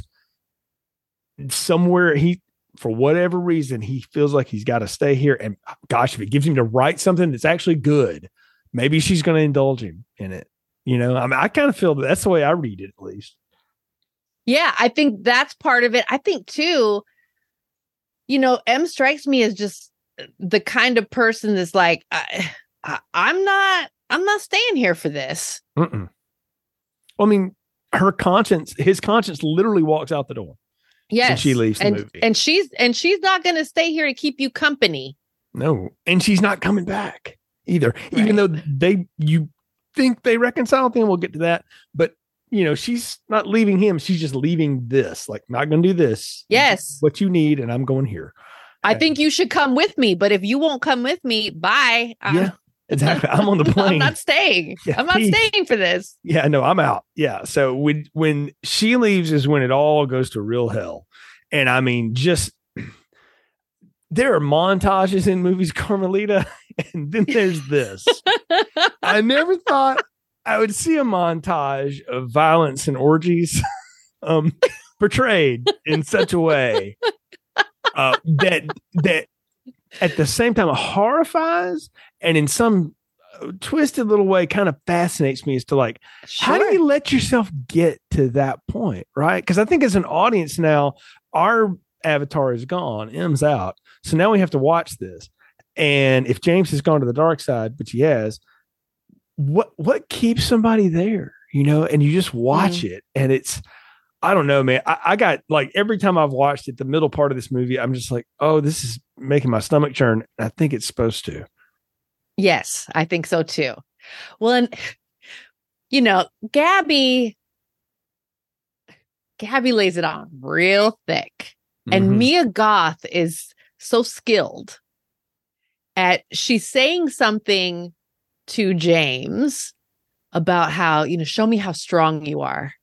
Somewhere he, for whatever reason, he feels like he's got to stay here. And gosh, if it gives him to write something that's actually good, maybe she's going to indulge him in it. You know, I mean, I kind of feel that that's the way I read it, at least. Yeah, I think that's part of it. I think too, you know, M strikes me as just the kind of person that's like, I, I, I'm not, I'm not staying here for this. Mm-mm. Well, I mean, her conscience, his conscience literally walks out the door. Yes. And she leaves the and, movie. And she's and she's not going to stay here to keep you company. No. And she's not coming back either. Right. Even though they you think they reconcile thing, we'll get to that. But you know, she's not leaving him. She's just leaving this. Like, not going to do this. Yes. What you need, and I'm going here. I think you should come with me, but if you won't come with me, bye. Um, yeah. Exactly. I'm on the plane. I'm not staying. Yeah, I'm not peace. staying for this. Yeah, no, I'm out. Yeah. So when when she leaves is when it all goes to real hell. And I mean, just there are montages in movies, Carmelita, and then there's this. I never thought I would see a montage of violence and orgies um, portrayed in such a way uh, that that at the same time horrifies and in some twisted little way kind of fascinates me as to like, sure. How do you let yourself get to that point? Right. Because I think as an audience now, our avatar is gone, M's out. So now we have to watch this. And if James has gone to the dark side, which he has, what, what keeps somebody there, you know, and you just watch mm. it and it's, I don't know, man. I, I got like every time I've watched it, the middle part of this movie, I'm just like, oh, this is making my stomach churn. I think it's supposed to. Yes, I think so too. Well, and you know, Gabby, Gabby lays it on real thick, and mm-hmm. Mia Goth is so skilled at she's saying something to James about how, you know, show me how strong you are.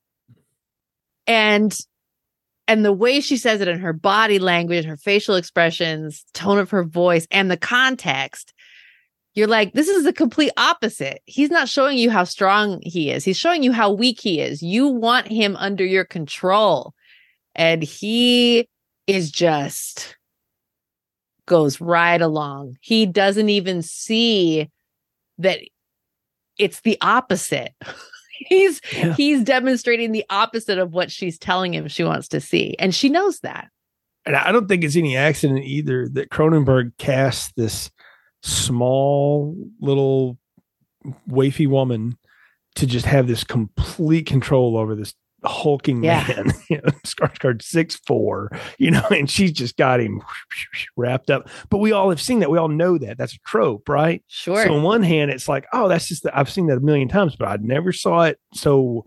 And and the way she says it in her body language, her facial expressions, tone of her voice, and the context, you're like, this is the complete opposite. He's not showing you how strong he is. He's showing you how weak he is. You want him under your control. And he is just goes right along. He doesn't even see that it's the opposite. He's yeah. he's demonstrating the opposite of what she's telling him she wants to see. And she knows that. And I don't think it's any accident either that Cronenberg cast this small little wafy woman to just have this complete control over this hulking Yeah. man. You know, Skarsgård six foot four, you know, and she's just got him wrapped up. But we all have seen that. We all know that. That's a trope, right? Sure. So on one hand, it's like, oh, that's just, the, I've seen that a million times, but I never saw it so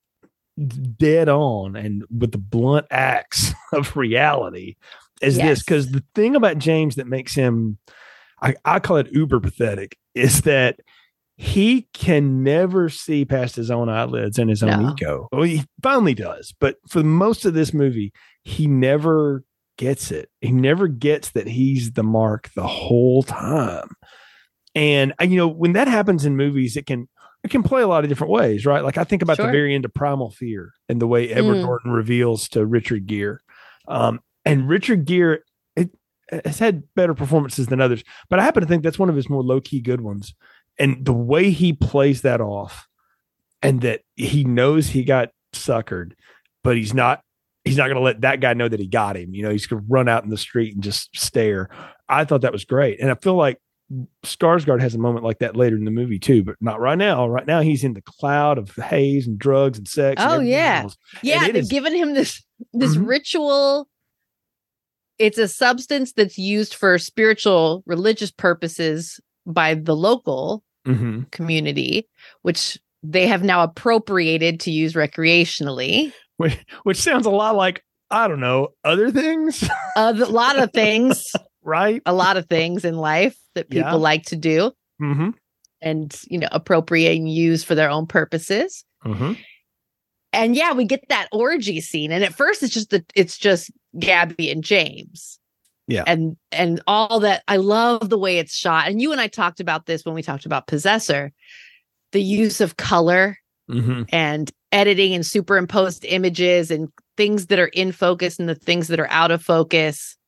dead on and with the blunt axe of reality as Yes. this. Because the thing about James that makes him, I, I call it uber pathetic, is that he can never see past his own eyelids and his own No. ego. Well, he finally does, but for most of this movie, he never gets it. He never gets that he's the mark the whole time. And uh, you know, when that happens in movies, it can it can play a lot of different ways, right? Like I think about Sure. the very end of Primal Fear and the way Edward Mm. Norton reveals to Richard Gere. Um, and Richard Gere it, has had better performances than others, but I happen to think that's one of his more low key good ones. And the way he plays that off, and that he knows he got suckered, but he's not, he's not going to let that guy know that he got him. You know, he's going to run out in the street and just stare. I thought that was great. And I feel like Skarsgård has a moment like that later in the movie too, but not right now. Right now, he's in the cloud of haze and drugs and sex. and Oh, everything yeah. else. Yeah, it they've is- given him this this Mhm. ritual. It's a substance that's used for spiritual, religious purposes by the local Mhm. community, which they have now appropriated to use recreationally. Which, which sounds a lot like, I don't know, other things, A lot of things, right? a lot of things in life that people Yeah. like to do Mm-hmm. and, you know, appropriate and use for their own purposes. Mm-hmm. And yeah, we get that orgy scene. And at first it's just the it's just Gabby and James. Yeah. And and all that. I love the way it's shot. And you and I talked about this when we talked about Possessor, the use of color Mm-hmm. and editing and superimposed images and things that are in focus and the things that are out of focus.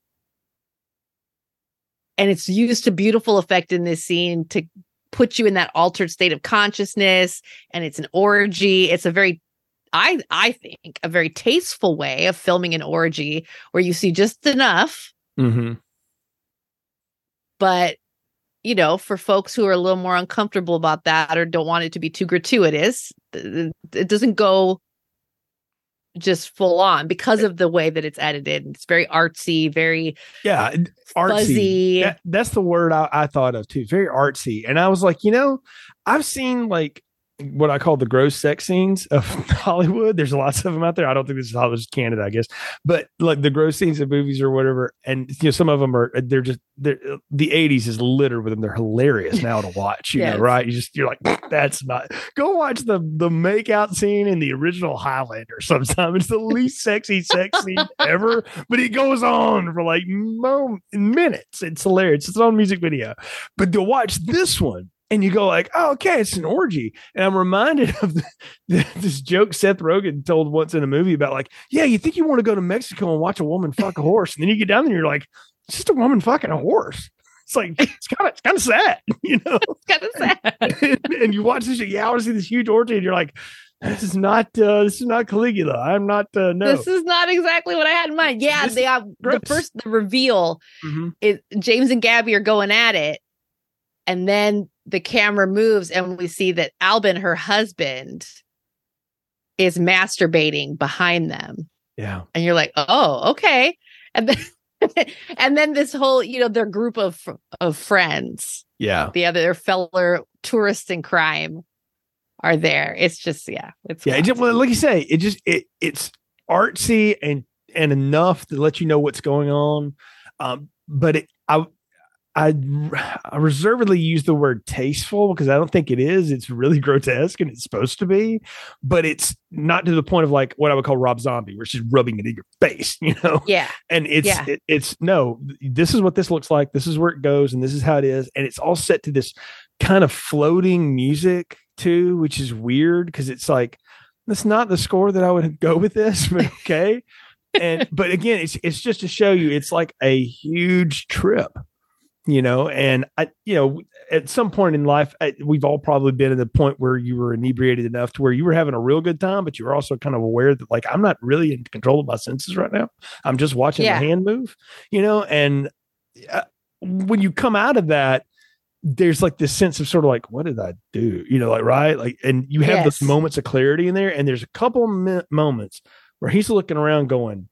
And it's used to beautiful effect in this scene to put you in that altered state of consciousness. And it's an orgy. It's a very, I I think, a very tasteful way of filming an orgy where you see just enough. Mm-hmm. But, you know, for folks who are a little more uncomfortable about that or don't want it to be too gratuitous, th- it doesn't go just full on because of the way that it's edited. It's very artsy, very Yeah, artsy. fuzzy. That- that's the word I, I thought of too. Very artsy. And I was like, you know, I've seen like what I call the gross sex scenes of Hollywood. There's lots of them out there. I don't think this is Hollywood, it's Canada, I guess. But like the gross scenes of movies or whatever. And you know, some of them are they're just they're, the eighties is littered with them. They're hilarious now to watch. You Yes. know, right? You just you're like, that's not. Go watch the the makeout scene in the original Highlander sometime. It's the least sexy sex scene ever, but it goes on for like mom- minutes. It's hilarious. It's on music video. But to watch this one, and you go like, oh, okay, it's an orgy. And I'm reminded of the, the, this joke Seth Rogen told once in a movie about like, yeah, you think you want to go to Mexico and watch a woman fuck a horse. And then you get down there and you're like, it's just a woman fucking a horse. It's like, it's kind of, it's kind of sad, you know? It's kind of sad. and, and you watch this, yeah, I want to see this huge orgy. And you're like, this is not, uh, this is not Caligula. I'm not, uh, no. This is not exactly what I had in mind. Yeah, This they have the gross. first the reveal Mhm. is James and Gabby are going at it. And then the camera moves and we see that Albin, her husband, is masturbating behind them. Yeah. And you're like, oh, okay. And then and then this whole, you know, their group of of friends, Yeah. the other fellow tourists in crime are there. It's just, yeah, it's Yeah. It just, well, like you say, it just, it, it's artsy and, and enough to let you know what's going on. Um, but it, I, I, I reservedly use the word tasteful because I don't think it is. It's really grotesque and it's supposed to be, but it's not to the point of like what I would call Rob Zombie, where she's rubbing it in your face, you know? yeah. And it's, Yeah. it, it's no, this is what this looks like. This is where it goes. And this is how it is. And it's all set to this kind of floating music too, which is weird because it's like, that's not the score that I would go with this, but okay. And, but again, it's, it's just to show you, it's like a huge trip. you know, and I, you know, at some point in life, I, we've all probably been at the point where you were inebriated enough to where you were having a real good time, but you were also kind of aware that like, I'm not really in control of my senses right now. I'm just watching Yeah. the hand move, you know, and uh, when you come out of that, there's like this sense of sort of like, what did I do? You know, like, right. Like, and you have Yes. those moments of clarity in there. And there's a couple mi- moments where he's looking around going,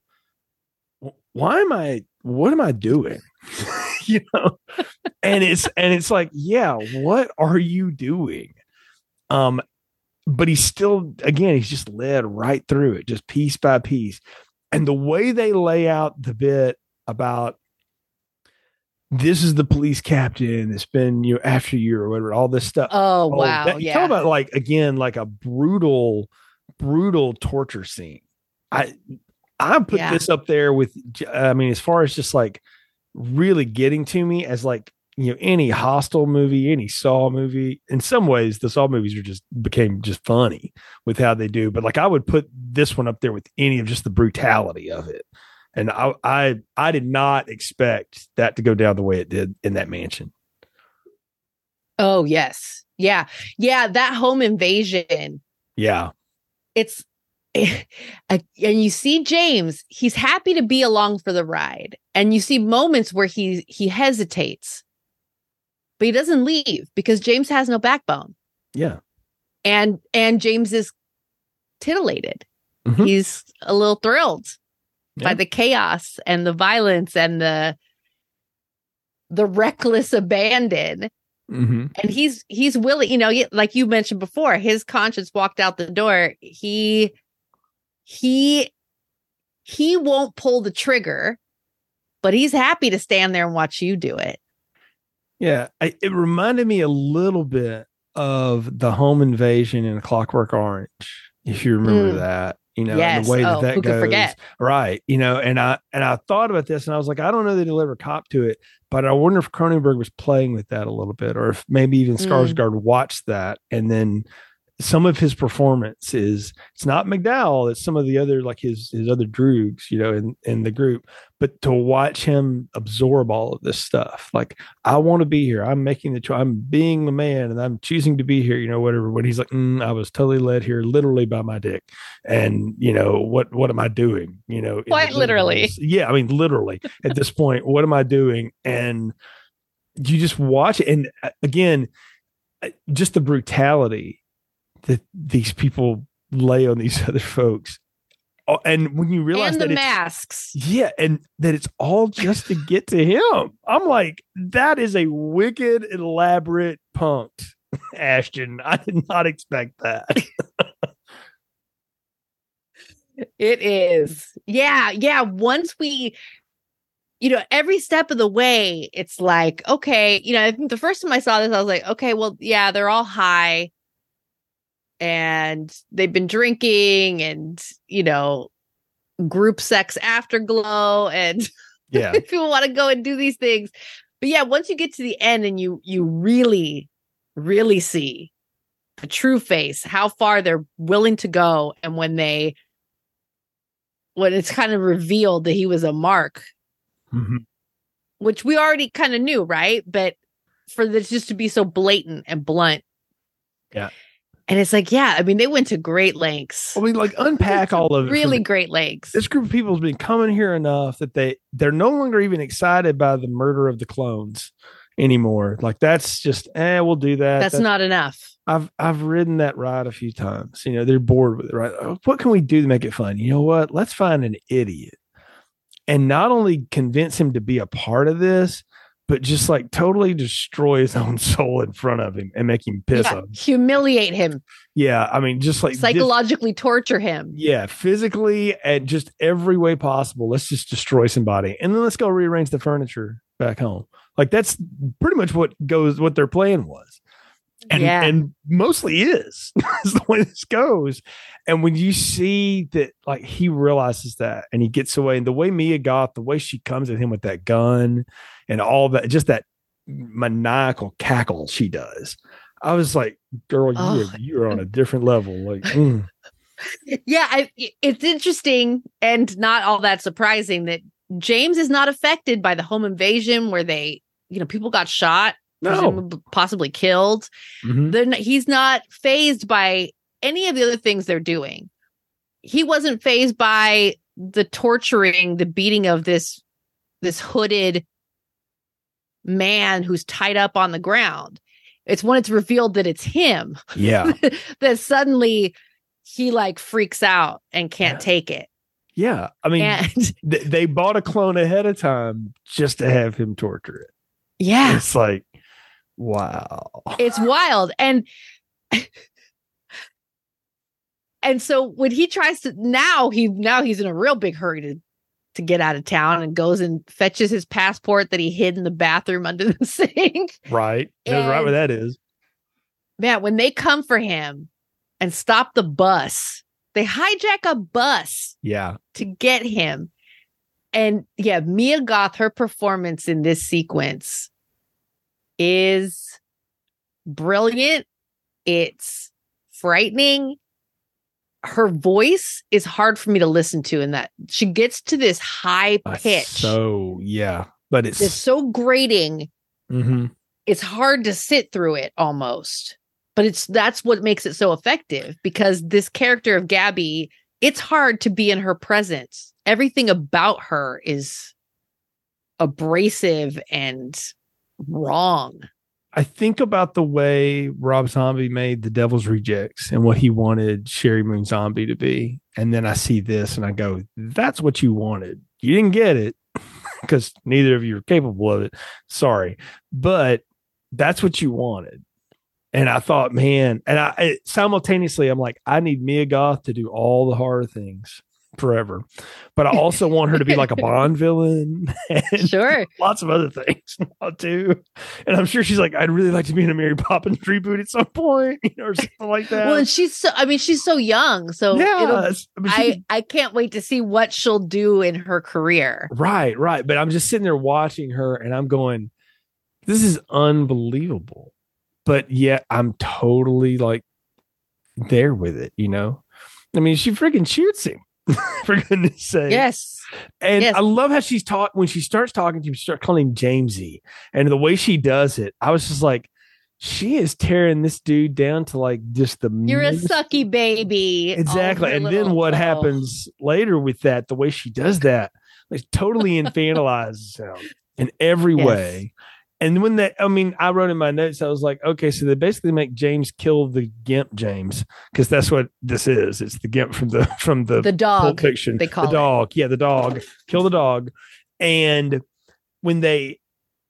why am I, what am I doing? You know, and it's, and it's like, yeah, what are you doing? Um, but he's still, again, he's just led right through it, just piece by piece. And the way they lay out the bit about, this is the police captain that's been, you know, after you or whatever, all this stuff. Oh, wow. that, yeah. Talk about like, again, like a brutal, brutal torture scene. I, I put Yeah. this up there with, I mean, as far as just like really getting to me as like, you know, any Hostel movie, any Saw movie. In some ways, the Saw movies are just became just funny with how they do. But like, I would put this one up there with any of just the brutality of it. And I, I, I did not expect that to go down the way it did in that mansion. Oh, yes. Yeah. Yeah. That home invasion. Yeah. It's, and you see James, he's happy to be along for the ride. And you see moments where he, he hesitates, but he doesn't leave because James has no backbone. Yeah. And, and James is titillated. Mhm. He's a little thrilled by Yeah. the chaos and the violence and the the reckless abandon. Mm-hmm. And he's he's willing, you know, like you mentioned before, his conscience walked out the door. He he he won't pull the trigger, but he's happy to stand there and watch you do it. Yeah. I, it reminded me a little bit of the home invasion in A Clockwork Orange, if you remember Mm. that. You know, Yes. and the way that Oh, that who could goes, forget? right? You know, and I and I thought about this, and I was like, I don't know that he'll ever cop to it, but I wonder if Cronenberg was playing with that a little bit, or if maybe even Mm. Skarsgård watched that, and then some of his performance is it's not McDowell, it's some of the other like his his other droogs, you know, in in the group. But to watch him absorb all of this stuff, like I want to be here, I'm making the choice, I'm being the man, and I'm choosing to be here, you know, whatever. When he's like, mm, I was totally led here, literally by my dick, and you know what what am I doing? You know, in Quite the literally. literals. Yeah, I mean, literally at this point, what am I doing? And you just watch it, and uh, again, uh, just the brutality that these people lay on these other folks. Oh, and when you realize And the that it's, masks. yeah, and that it's all just to get to him, I'm like, that is a wicked, elaborate punked, Ashton. I did not expect that. It is. Yeah. Yeah. Once we, you know, every step of the way, it's like, okay, you know, I think the first time I saw this, I was like, okay, well, yeah, they're all high and they've been drinking and, you know, group sex afterglow and Yeah. people want to go and do these things. But yeah, once you get to the end and you, you really, really see the true face, how far they're willing to go. And when they, when it's kind of revealed that he was a mark, Mm-hmm. which we already kind of knew, right? But for this just to be so blatant and blunt. Yeah. And it's like, yeah, I mean, they went to great lengths. I mean, like unpack all of it. Really from- great lengths. This group of people has been coming here enough that they they're no longer even excited by the murder of the clones anymore. Like that's just, eh, we'll do that. That's, That's not enough. I've I've ridden that ride a few times. You know, they're bored with it, right? What can we do to make it fun? You know what? Let's find an idiot and not only convince him to be a part of this, but just like totally destroy his own soul in front of him and make him piss Yeah, on him. humiliate him, Yeah, I mean, just like just- psychologically torture him. yeah, physically and just every way possible. Let's just destroy somebody, and then let's go rearrange the furniture back home. Like that's pretty much what goes. What their plan was, and Yeah. and mostly is is the way this goes. And when you see that, like he realizes that, and he gets away, and the way Mia Goth, the way she comes at him with that gun, and all that, just that maniacal cackle she does. I was like, girl, you Oh. are, you are on a different level. Like. Mm. Yeah, I, it's interesting and not all that surprising that James is not affected by the home invasion where they you know, people got shot, No. presumably- possibly killed. Mhm. They're not, he's not fazed by any of the other things they're doing. He wasn't fazed by the torturing, the beating of this this hooded man who's tied up on the ground. It's when it's revealed that it's him Yeah. that suddenly he like freaks out and can't Yeah. take it. Yeah. I mean, And th- they bought a clone ahead of time just to have him torture it. yeah, It's like, wow. it's wild. And and so when he tries to now he now he's in a real big hurry to to get out of town and goes and fetches his passport that he hid in the bathroom under the sink. Right. Knows right where that is. Man, when they come for him and stop the bus, they hijack a bus Yeah. to get him. And yeah, Mia Goth, her performance in this sequence is brilliant. It's frightening. Her voice is hard for me to listen to in that she gets to this high Uh, pitch. So, yeah. But it's, It's so grating. Mhm. It's hard to sit through it almost. But it's that's what makes it so effective, because this character of Gabby, it's hard to be in her presence. Everything about her is abrasive and wrong. I think about the way Rob Zombie made The Devil's Rejects and what he wanted Sherry Moon Zombie to be. And then I see this and I go, that's what you wanted. You didn't get it because neither of you are capable of it. Sorry. But that's what you wanted. And I thought, man, and I it, simultaneously, I'm like, I need Mia Goth to do all the horror things forever. But I also want her to be like a Bond villain and Sure. lots of other things now too. And I'm sure she's like, I'd really like to be in a Mary Poppins reboot at some point, you know, or something like that. Well, and she's so I mean, she's so young. So yeah, it'll, it's- I mean, I, she- I can't wait to see what she'll do in her career. right, right. But I'm just sitting there watching her and I'm going, this is unbelievable. But yet I'm totally like there with it, you know? I mean, she freaking shoots him. For goodness sake. Yes. And Yes. I love how she's taught when she starts talking to him, she starts calling him Jamesy. And the way she does it, I was just like, she is tearing this dude down to like just the You're a minus- sucky baby. Exactly. Oh, And little- then what oh. happens later with that, the way she does that, like totally infantilizes him in every Yes. way. And when that, I mean, I wrote in my notes, I was like, okay, so they basically make James kill the Gimp James, because that's what this is. It's the Gimp from the from the, The Pulp dog. Fiction. they call the dog. Yeah, the dog. Kill the dog. And when they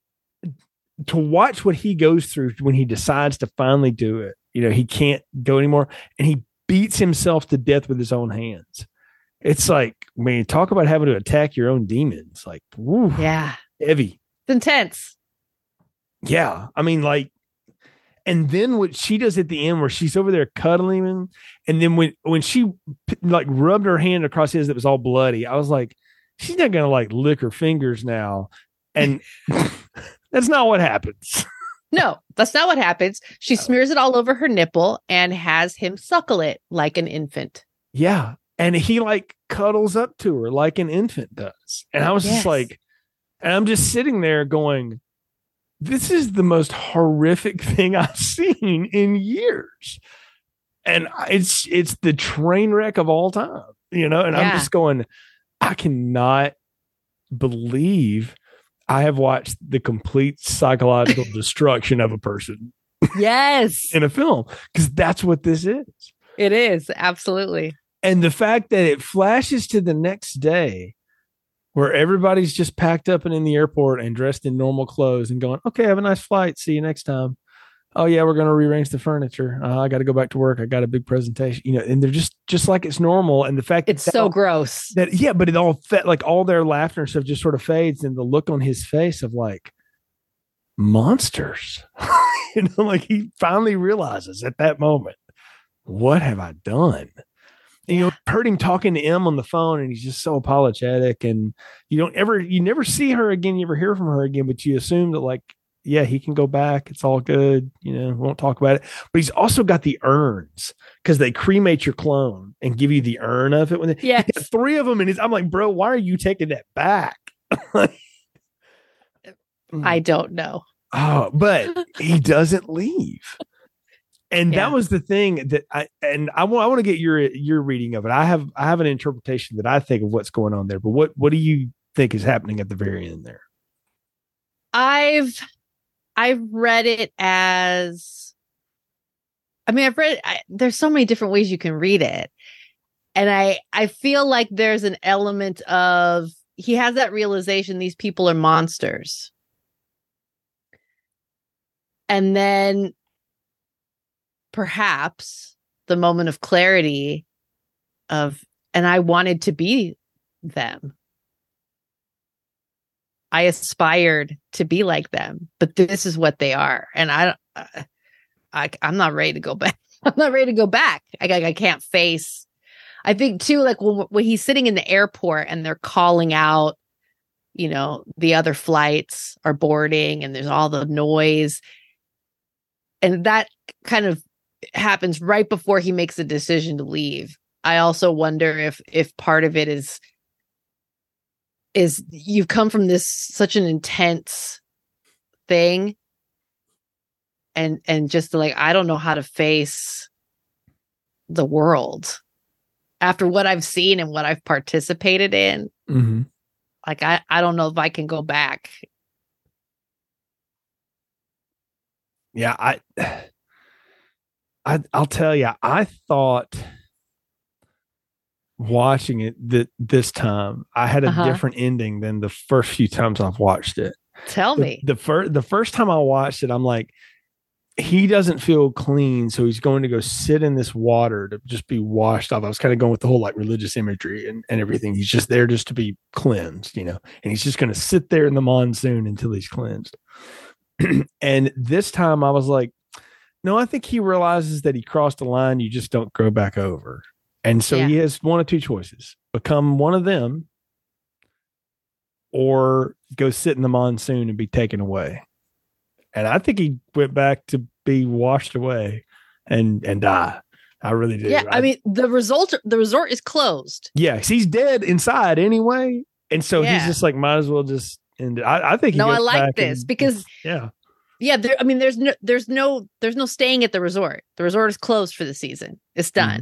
to watch what he goes through when he decides to finally do it, you know, he can't go anymore, and he beats himself to death with his own hands. It's like, man, talk about having to attack your own demons. Like, woo, it. Yeah. heavy. It's intense. Yeah. I mean, like, and then what she does at the end where she's over there cuddling him. And then when, when she like rubbed her hand across his that was all bloody, I was like, she's not going to like lick her fingers now. And that's not what happens. No, that's not what happens. She smears it all over her nipple and has him suckle it like an infant. Yeah. And he like cuddles up to her like an infant does. And I was Yes. just like, and I'm just sitting there going, this is the most horrific thing I've seen in years. And it's it's the train wreck of all time, you know? And I'm Yeah. just going, I cannot believe I have watched the complete psychological destruction of a person Yes, in a film, because that's what this is. it is. Absolutely. And the fact that it flashes to the next day where everybody's just packed up and in the airport and dressed in normal clothes and going, okay, have a nice flight. See you next time. Oh yeah, we're going to rearrange the furniture. Uh, I got to go back to work. I got a big presentation, you know, and they're just, just like it's normal. And the fact that It's that so all- gross. that, yeah, but it all fe- like all their laughter and stuff just sort of fades, and the look on his face of like monsters, you know, like he finally realizes at that moment, what have I done? And, you know, heard him talking to M on the phone, and he's just so apologetic, and you don't ever, you never see her again, you never hear from her again, but you assume that like, yeah, he can go back. It's all good. You know, won't talk about it. But he's also got the urns, because they cremate your clone and give you the urn of it. When they, Yes. he got three of them, and he's, I'm like, bro, why are you taking that back? I don't know. Oh, but he doesn't leave. And Yeah. that was the thing that I and I want I want to get your your reading of it. I have I have an interpretation that I think of what's going on there. But what what do you think is happening at the very end there? I've I've read it as I mean I've read I, there's so many different ways you can read it. And I I feel like there's an element of he has that realization these people are monsters. And then perhaps the moment of clarity of, and I wanted to be them. I aspired to be like them, but this is what they are. And I, I I'm not ready to go back. I'm not ready to go back. I, I, I can't face. I think too, like when, when he's sitting in the airport and they're calling out, you know, the other flights are boarding and there's all the noise. And that kind of happens right before he makes a decision to leave. I also wonder if if part of it is is you've come from this such an intense thing and and just like I don't know how to face the world after what I've seen and what I've participated in. Mm-hmm. Like I I don't know if I can go back. Yeah, I, I, I'll tell you, I thought watching it that this time I had a Uh-huh. different ending than the first few times I've watched it. Tell The, me. the first, the first time I watched it, I'm like, he doesn't feel clean, so he's going to go sit in this water to just be washed off. I was kind of going with the whole like religious imagery and, and everything. He's just there just to be cleansed, you know, and he's just going to sit there in the monsoon until he's cleansed. And this time I was like, no, I think he realizes that he crossed a line you just don't go back over. And so Yeah. he has one of two choices: become one of them or go sit in the monsoon and be taken away. And I think he went back to be washed away and, and die. I really do. Yeah, I mean the result the resort is closed. yeah, he's dead inside anyway. And so Yeah. he's just like, might as well just end it. I, I think he No, goes I like back this and- because yeah. yeah, there I mean there's no there's no there's no staying at the resort. The resort is closed for the season. It's done. Mm-hmm.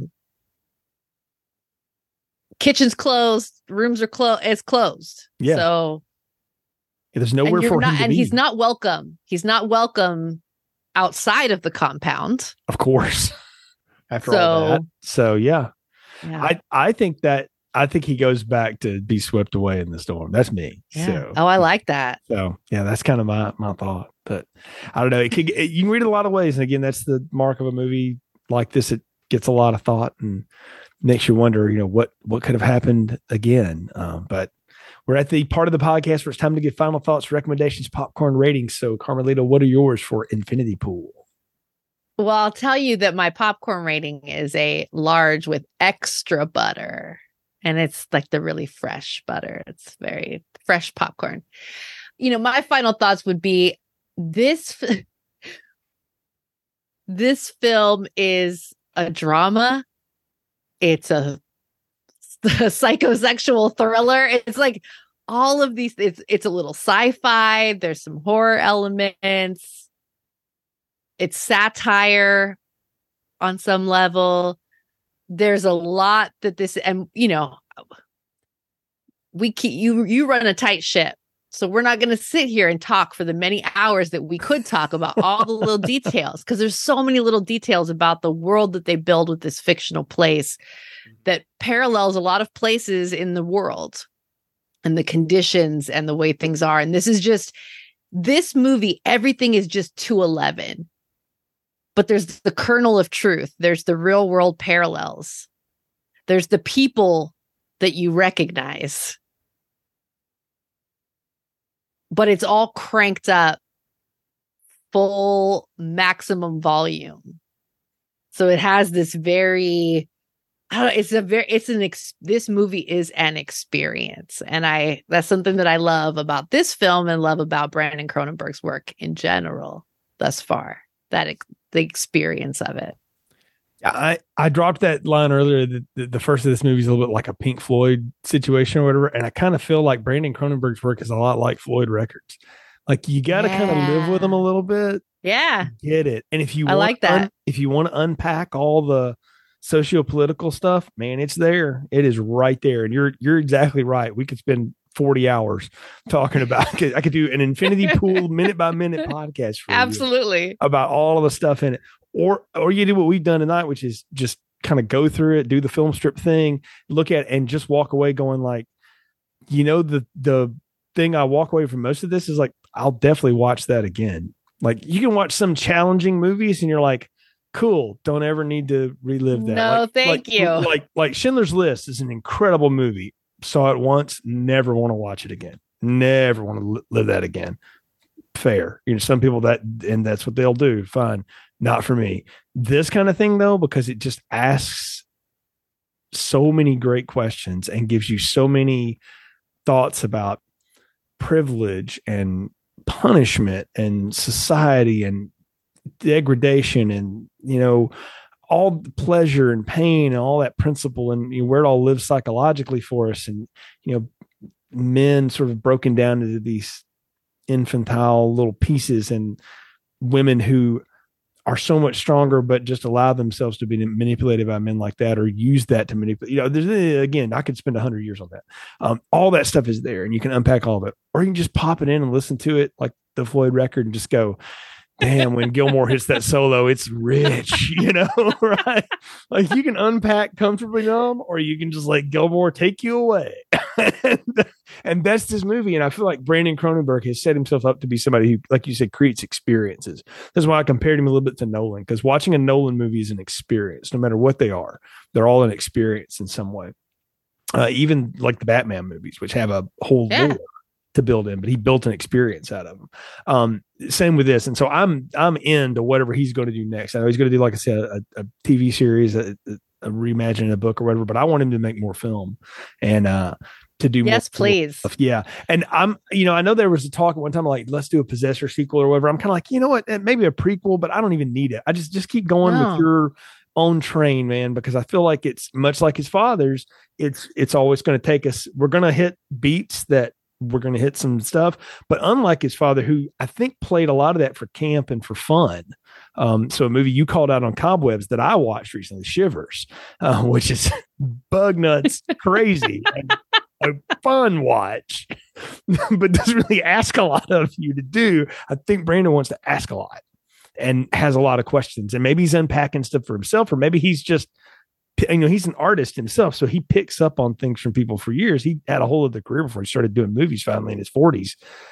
Kitchen's closed, rooms are closed, it's closed. Yeah. So There's and nowhere you're for not him to and be. he's not welcome. He's not welcome outside of the compound. Of course. After all So- that. So yeah. Yeah. I, I think that I think he goes back to be swept away in the storm. That's me. Yeah. So Oh, I like that. so yeah, that's kind of my my thought. But I don't know. It could it, you can read it a lot of ways. And again, that's the mark of a movie like this. It gets a lot of thought and makes you wonder, you know, what what could have happened again. Um, but we're at the part of the podcast where it's time to give final thoughts, recommendations, popcorn ratings. So Carmelita, what are yours for Infinity Pool? Well, I'll tell you that my popcorn rating is a large with extra butter. And it's like the really fresh butter. It's very fresh popcorn. You know, my final thoughts would be this this film is a drama. It's a, a psychosexual thriller. It's like all of these it's it's a little sci-fi, there's some horror elements. It's satire on some level. There's a lot that this, and you know, we keep you, you run a tight ship. So we're not going to sit here and talk for the many hours that we could talk about all the little details. Cause there's so many little details about the world that they build with this fictional place that parallels a lot of places in the world and the conditions and the way things are. And this is just, this movie, everything is just two eleven. But there's the kernel of truth. There's the real world parallels. There's the people that you recognize. But it's all cranked up full maximum volume. So it has this very, I don't know, it's a very, it's an, ex, this movie is an experience. And I, that's something that I love about this film and love about Brandon Cronenberg's work in general thus far. That the experience of it. I, I dropped that line earlier that the, the first of this movie is a little bit like a Pink Floyd situation or whatever. And I kind of feel like Brandon Cronenberg's work is a lot like Floyd Records. Like you got to Yeah. kind of live with them a little bit. Yeah. Get it. And if you I want like that. un- if you want to unpack all the socio-political stuff, man, it's there. It is right there. And you're you're exactly right. We could spend forty hours talking about I could do an infinity pool minute by minute podcast for you Absolutely. about all of the stuff in it. Or or you do what we've done tonight, which is just kind of go through it, do the film strip thing, look at it, and just walk away going like, you know, the the thing I walk away from most of this is like, I'll definitely watch that again. Like you can watch some challenging movies and you're like, cool, don't ever need to relive that. No, like, thank like, you. Like like Schindler's List is an incredible movie. Saw it once, never want to watch it again. Never want to li- live that again. Fair. You know, some people that, and that's what they'll do. Fine. Not for me. This kind of thing though, because it just asks so many great questions and gives you so many thoughts about privilege and punishment and society and degradation and, you know, all the pleasure and pain and all that principle and you know, where it all lives psychologically for us. And, you know, men sort of broken down into these infantile little pieces and women who are so much stronger, but just allow themselves to be manipulated by men like that or use that to manipulate. You know, there's, again, I could spend a hundred years on that. Um, all that stuff is there and you can unpack all of it, or you can just pop it in and listen to it like the Floyd record and just go, damn, when Gilmore hits that solo, it's rich, you know, right? Like you can unpack Comfortably Numb, or you can just let Gilmore take you away. and, and that's this movie. And I feel like Brandon Cronenberg has set himself up to be somebody who, like you said, creates experiences. That's why I compared him a little bit to Nolan, because watching a Nolan movie is an experience, no matter what they are. They're all an experience in some way. Uh, even like the Batman movies, which have a whole Yeah. lore to build in, but he built an experience out of them. Um, same with this. And so I'm, I'm into whatever he's going to do next. I know he's going to do, like I said, a, a T V series, a, a reimagining a book or whatever, but I want him to make more film and, uh, to do Yes, more please. stuff. Yeah. And I'm, you know, I know there was a talk at one time, like, let's do a Possessor sequel or whatever. I'm kind of like, you know what, maybe a prequel, but I don't even need it. I just, just keep going No. with your own train, man, because I feel like it's much like his father's. It's, it's always going to take us, we're going to hit beats that, we're going to hit some stuff, but unlike his father, who I think played a lot of that for camp and for fun. Um, so a movie you called out on Cobwebs that I watched recently, Shivers, uh, which is bug nuts crazy and a fun watch, but doesn't really ask a lot of you to do. I think Brandon wants to ask a lot and has a lot of questions, and maybe he's unpacking stuff for himself, or maybe he's just, you know, he's an artist himself, so he picks up on things from people for years. He had a whole other career before he started doing movies finally in his forties.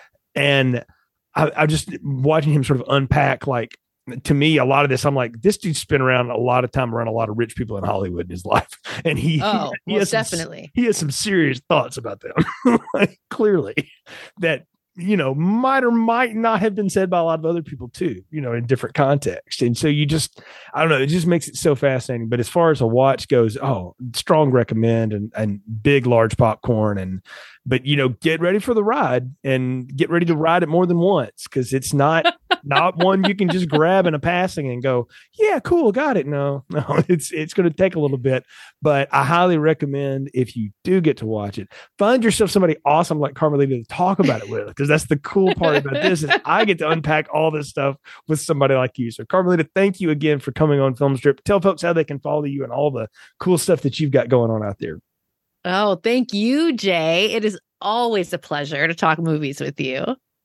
And I, I just watching him sort of unpack, like, to me, a lot of this, I'm like, this dude spent around a lot of time around a lot of rich people in Hollywood in his life. And he, Oh, he, most has some, definitely. he has some serious thoughts about them, like, clearly, that, you know, might or might not have been said by a lot of other people too, you know, in different contexts. And so you just, I don't know, it just makes it so fascinating. But as far as a watch goes, oh, strong recommend, and, and big, large popcorn. And, but, you know, get ready for the ride and get ready to ride it more than once, because it's not, not one you can just grab in a passing and go, yeah, cool, got it. No, no, it's, it's going to take a little bit, but I highly recommend, if you do get to watch it, find yourself somebody awesome like Carmelita to talk about it with, because that's the cool part about this is I get to unpack all this stuff with somebody like you. So Carmelita, thank you again for coming on Film Strip. Tell folks how they can follow you and all the cool stuff that you've got going on out there. Oh, thank you, Jay. It is always a pleasure to talk movies with you,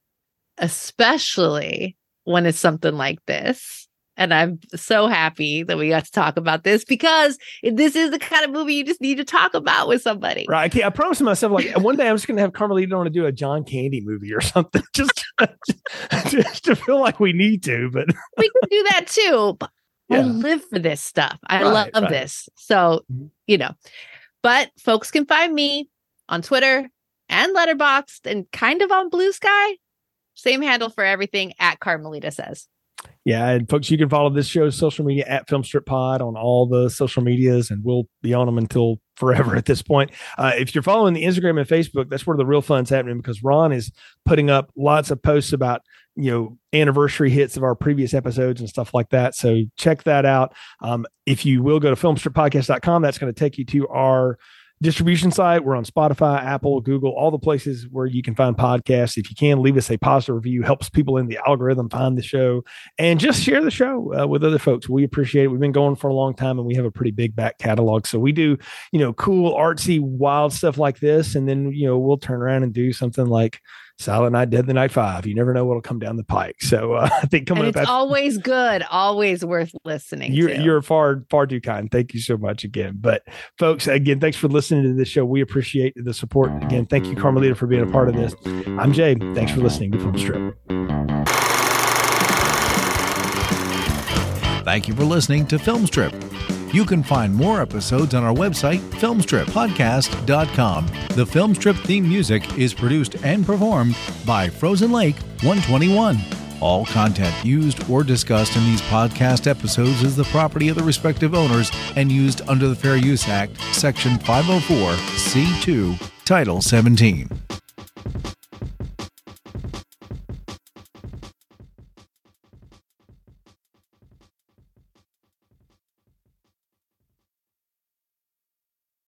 especially when it's something like this. And I'm so happy that we got to talk about this, because this is the kind of movie you just need to talk about with somebody. Right. Okay. I promised myself, like, one day I'm just going to have Carmelita on to do a John Candy movie or something, just, just to feel like we need to. But we can do that too. But Yeah. I live for this stuff. I Right, love right. this. So, Mhm. you know, but folks can find me on Twitter and Letterboxd and kind of on Blue Sky. Same handle for everything, at Carmelita Says. yeah, and folks, you can follow this show's social media at Film Strip Pod on all the social medias, and we'll be on them until forever at this point. Uh, if you're following the Instagram and Facebook, that's where the real fun's happening, because Ron is putting up lots of posts about, you know, anniversary hits of our previous episodes and stuff like that. So check that out. Um, if you will go to film strip podcast dot com, that's going to take you to our distribution site. We're on Spotify, Apple, Google, all the places where you can find podcasts. If you can, leave us a positive review, helps people in the algorithm find the show, and just share the show uh, with other folks. We appreciate it. We've been going for a long time and we have a pretty big back catalog. So we do, you know, cool, artsy, wild stuff like this. And then, you know, we'll turn around and do something like Silent Night, Deadly Night five. You never know what'll come down the pike. So uh, I think coming and up, it's after, always good, always worth listening. You're to. you're far far too kind. Thank you so much again. But folks, again, thanks for listening to this show. We appreciate the support. Again, thank you, Carmelita, for being a part of this. I'm Jay. Thanks for listening to Film Strip. Thank you for listening to Film Strip. You can find more episodes on our website, film strip podcast dot com. The Film Strip theme music is produced and performed by Frozen Lake one twenty-one. All content used or discussed in these podcast episodes is the property of the respective owners and used under the Fair Use Act, Section five oh four, C two, Title seventeen.